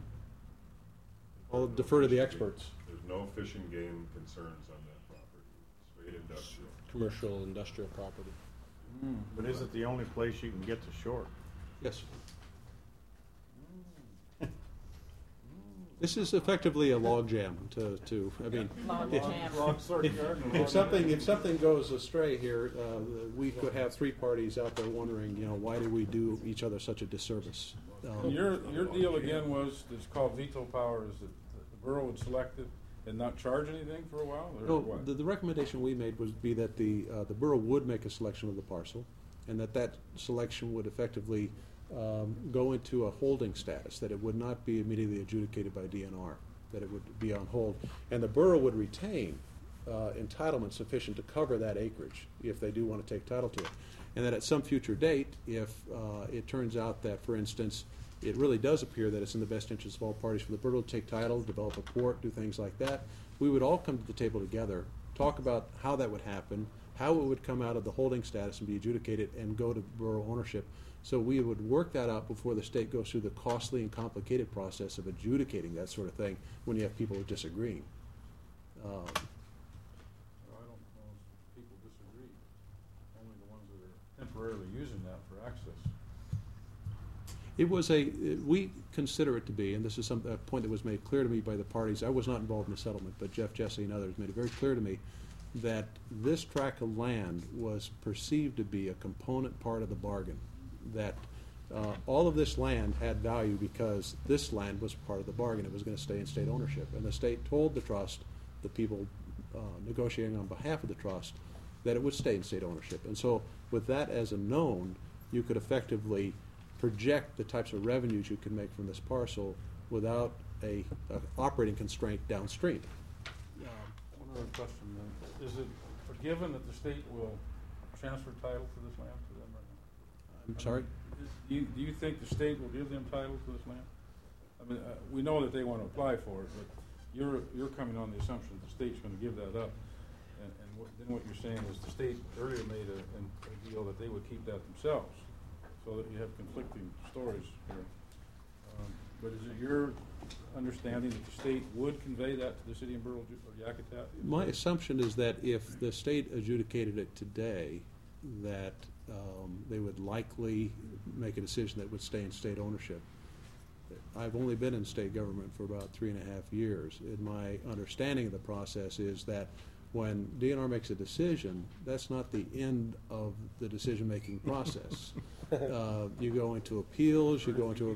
I'll defer to the experts. There's no fish and game concerns on that property. Straight industrial. Commercial, industrial property. But is it the only place you can get to shore? Yes. This is effectively a log jam to, to, I mean, Log if- jam. Log sort yard and if log- something, if something goes astray here, uh, we could have three parties out there wondering, you know, why do we do each other such a disservice? Um, Your, your deal again was, it's called veto power, is that the borough would select it and not charge anything for a while, or No, what? the, the recommendation we made would be that the, uh, the borough would make a selection of the parcel, and that that selection would effectively um, go into a holding status, that it would not be immediately adjudicated by D N R, that it would be on hold. And the borough would retain uh, entitlement sufficient to cover that acreage if they do want to take title to it. And that at some future date, if uh, it turns out that, for instance, it really does appear that it's in the best interest of all parties for the borough to take title, develop a port, do things like that, we would all come to the table together, talk about how that would happen, how it would come out of the holding status and be adjudicated and go to borough ownership. So we would work that out before the state goes through the costly and complicated process of adjudicating that sort of thing when you have people disagreeing. Um, Well, I don't know if people disagree, only the ones that are temporarily using that for access. It was a, we consider it to be, and this is some, a point that was made clear to me by the parties. I was not involved in the settlement, but Jeff Jesse and others made it very clear to me that this tract of land was perceived to be a component part of the bargain, that uh, all of this land had value because this land was part of the bargain. It was going to stay in state ownership. And the state told the trust, the people uh, negotiating on behalf of the trust, that it would stay in state ownership. And so with that as a known, you could effectively project the types of revenues you can make from this parcel without a, a operating constraint downstream. One other question then, is it a given that the state will transfer title to this land to them right now? I'm sorry? Do you, do you think the state will give them title to this land? I mean, uh, we know that they want to apply for it, but you're, you're coming on the assumption that the state's going to give that up. And, and what, then what you're saying is the state earlier made a, a deal that they would keep that themselves, so that you have conflicting stories here. Um, but is it your understanding that the state would convey that to the city and borough of Yakutat? My assumption is that if the state adjudicated it today, that um, they would likely make a decision that would stay in state ownership. I've only been in state government for about three and a half years, and my understanding of the process is that when D N R makes a decision, that's not the end of the decision-making process. Uh, you go into appeals, you go into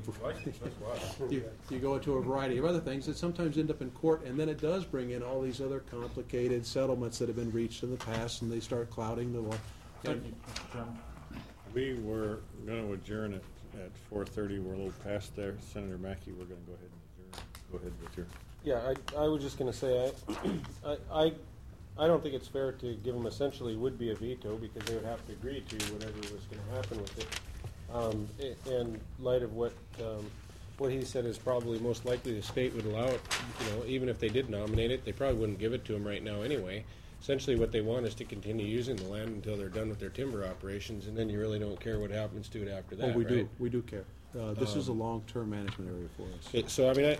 a, you, you go into a variety of other things that sometimes end up in court, and then it does bring in all these other complicated settlements that have been reached in the past, and they start clouding the law. Thank you, Mister Chairman. We were going to adjourn at, at four thirty. We're a little past there. Senator Mackey, we're going to go ahead and adjourn. Go ahead with your... Yeah, I, I was just going to say, I, I, I, I don't think it's fair to give them essentially would be a veto because they would have to agree to whatever was going to happen with it. Um, i- in light of what um, what he said is probably most likely the state would allow it. You know, even if they did nominate it, they probably wouldn't give it to them right now anyway. Essentially, what they want is to continue using the land until they're done with their timber operations, and then you really don't care what happens to it after that. Oh, we right? do, we do care. Uh, this is a Um, long-term management area for us. It, so I mean, I,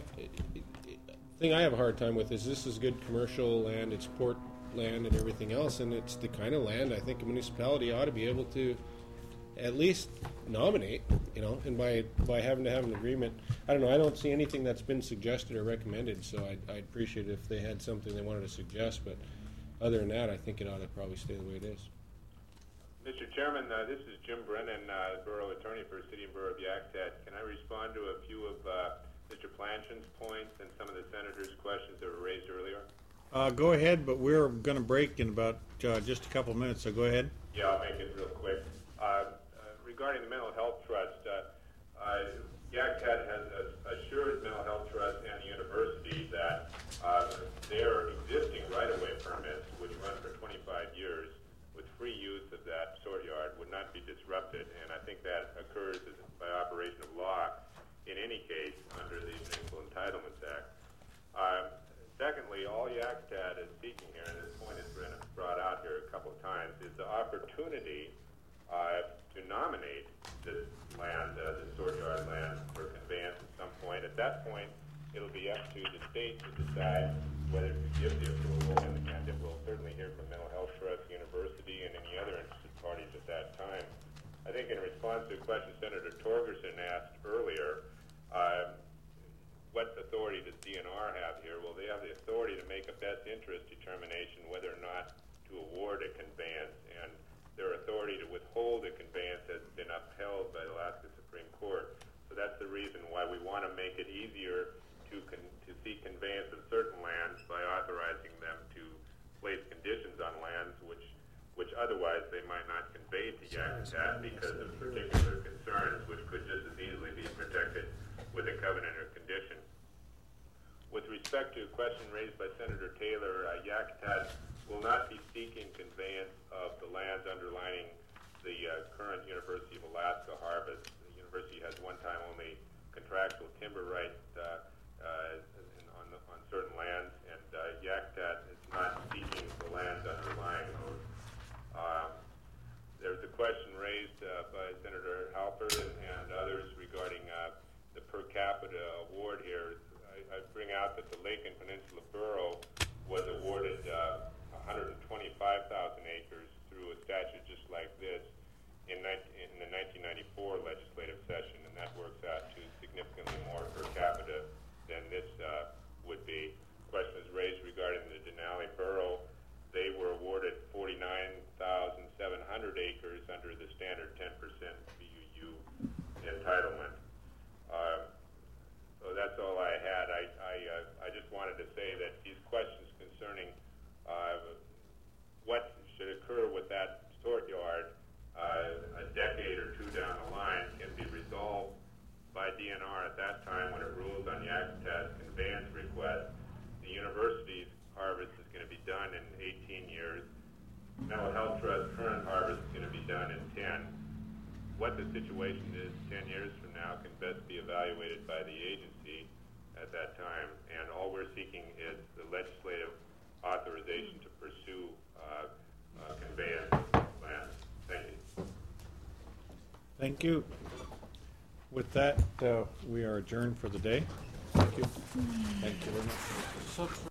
the thing I have a hard time with is this is good commercial land, it's port land and everything else, and it's the kind of land I think a municipality ought to be able to at least nominate, you know, and by by having to have an agreement, I don't know, I don't see anything that's been suggested or recommended, so I'd, I'd appreciate it if they had something they wanted to suggest, but other than that, I think it ought to probably stay the way it is. Mister Chairman, uh, this is Jim Brennan, uh, Borough Attorney for City and Borough of Yakutat. Can I respond to a few of uh, Mister Planchen's points and some of the Senator's questions that were raised earlier? Uh, go ahead, but we're going to break in about uh, just a couple minutes, so go ahead. Yeah, I'll make it real quick. Uh, uh, regarding the Mental Health Trust, uh, uh, Yakutat has uh, assured Mental Health Trust and the university that uh, their existing right-of-way permits, which run for twenty-five years, with free use of that sort yard, would not be disrupted, and I think that occurs as, by operation of law in any case under the Municipal Entitlements Act. Uh, secondly, all Yakutat is seeking here, and this point has been brought out here a couple of times, is the opportunity uh, to nominate this land, uh, this sort yard land, for conveyance at some point. At that point, it'll be up to the state to decide whether to give the approval, and, and it will certainly hear from Mental Health Trust, University, and any other interested parties at that time. I think in response to a question Senator Torgerson asked earlier, uh, what authority does D N R have here? Well, they have the authority to make a best interest determination whether or not to award a conveyance, and their authority to withhold a conveyance has been upheld by the Alaska Supreme Court. So that's the reason why we want to make it easier to con to seek conveyance of certain lands by authorizing them to place conditions on lands which which otherwise they might not convey to Yakutat because of particular concerns which could just as easily be protected with a covenant or condition. With respect to a question raised by Senator Taylor, uh, Yakutat will not be seeking conveyance of the lands underlining the uh, current University of Alaska harvest. The university has one-time only contractual timber rights uh, uh, in, on, the, on certain lands, and uh, Yakutat is not seeking the lands underlying those. Um, there's a question raised uh, by Senator Halpern and, and others regarding uh, the per capita award here. I, I bring out that the Lake and Peninsula Borough was awarded uh, one hundred twenty-five thousand acres through a statute just like this in, in the nineteen ninety-four legislative session, and that works out to significantly more per capita than this uh, would be. Question is raised regarding the Denali Borough. They were awarded forty-nine thousand seven hundred acres under the standard ten percent B U U entitlement. Uh, so that's all I had. I, I, uh, I just wanted to say that these questions concerning uh, what should occur with that sort yard uh, a decade or two down the line can be resolved by D N R at that time when it rules on Yakutat's conveyance request. The university's harvest is going to be done in eighteen years. Mental Health Trust current harvest is going to be done in ten. What the situation is ten years from now can best be evaluated by the agency at that time, and all we're seeking is the legislative authorization to pursue uh, uh, conveyance land. Thank you. Thank you. With that, uh, we are adjourned for the day. Thank you. Thank you very much.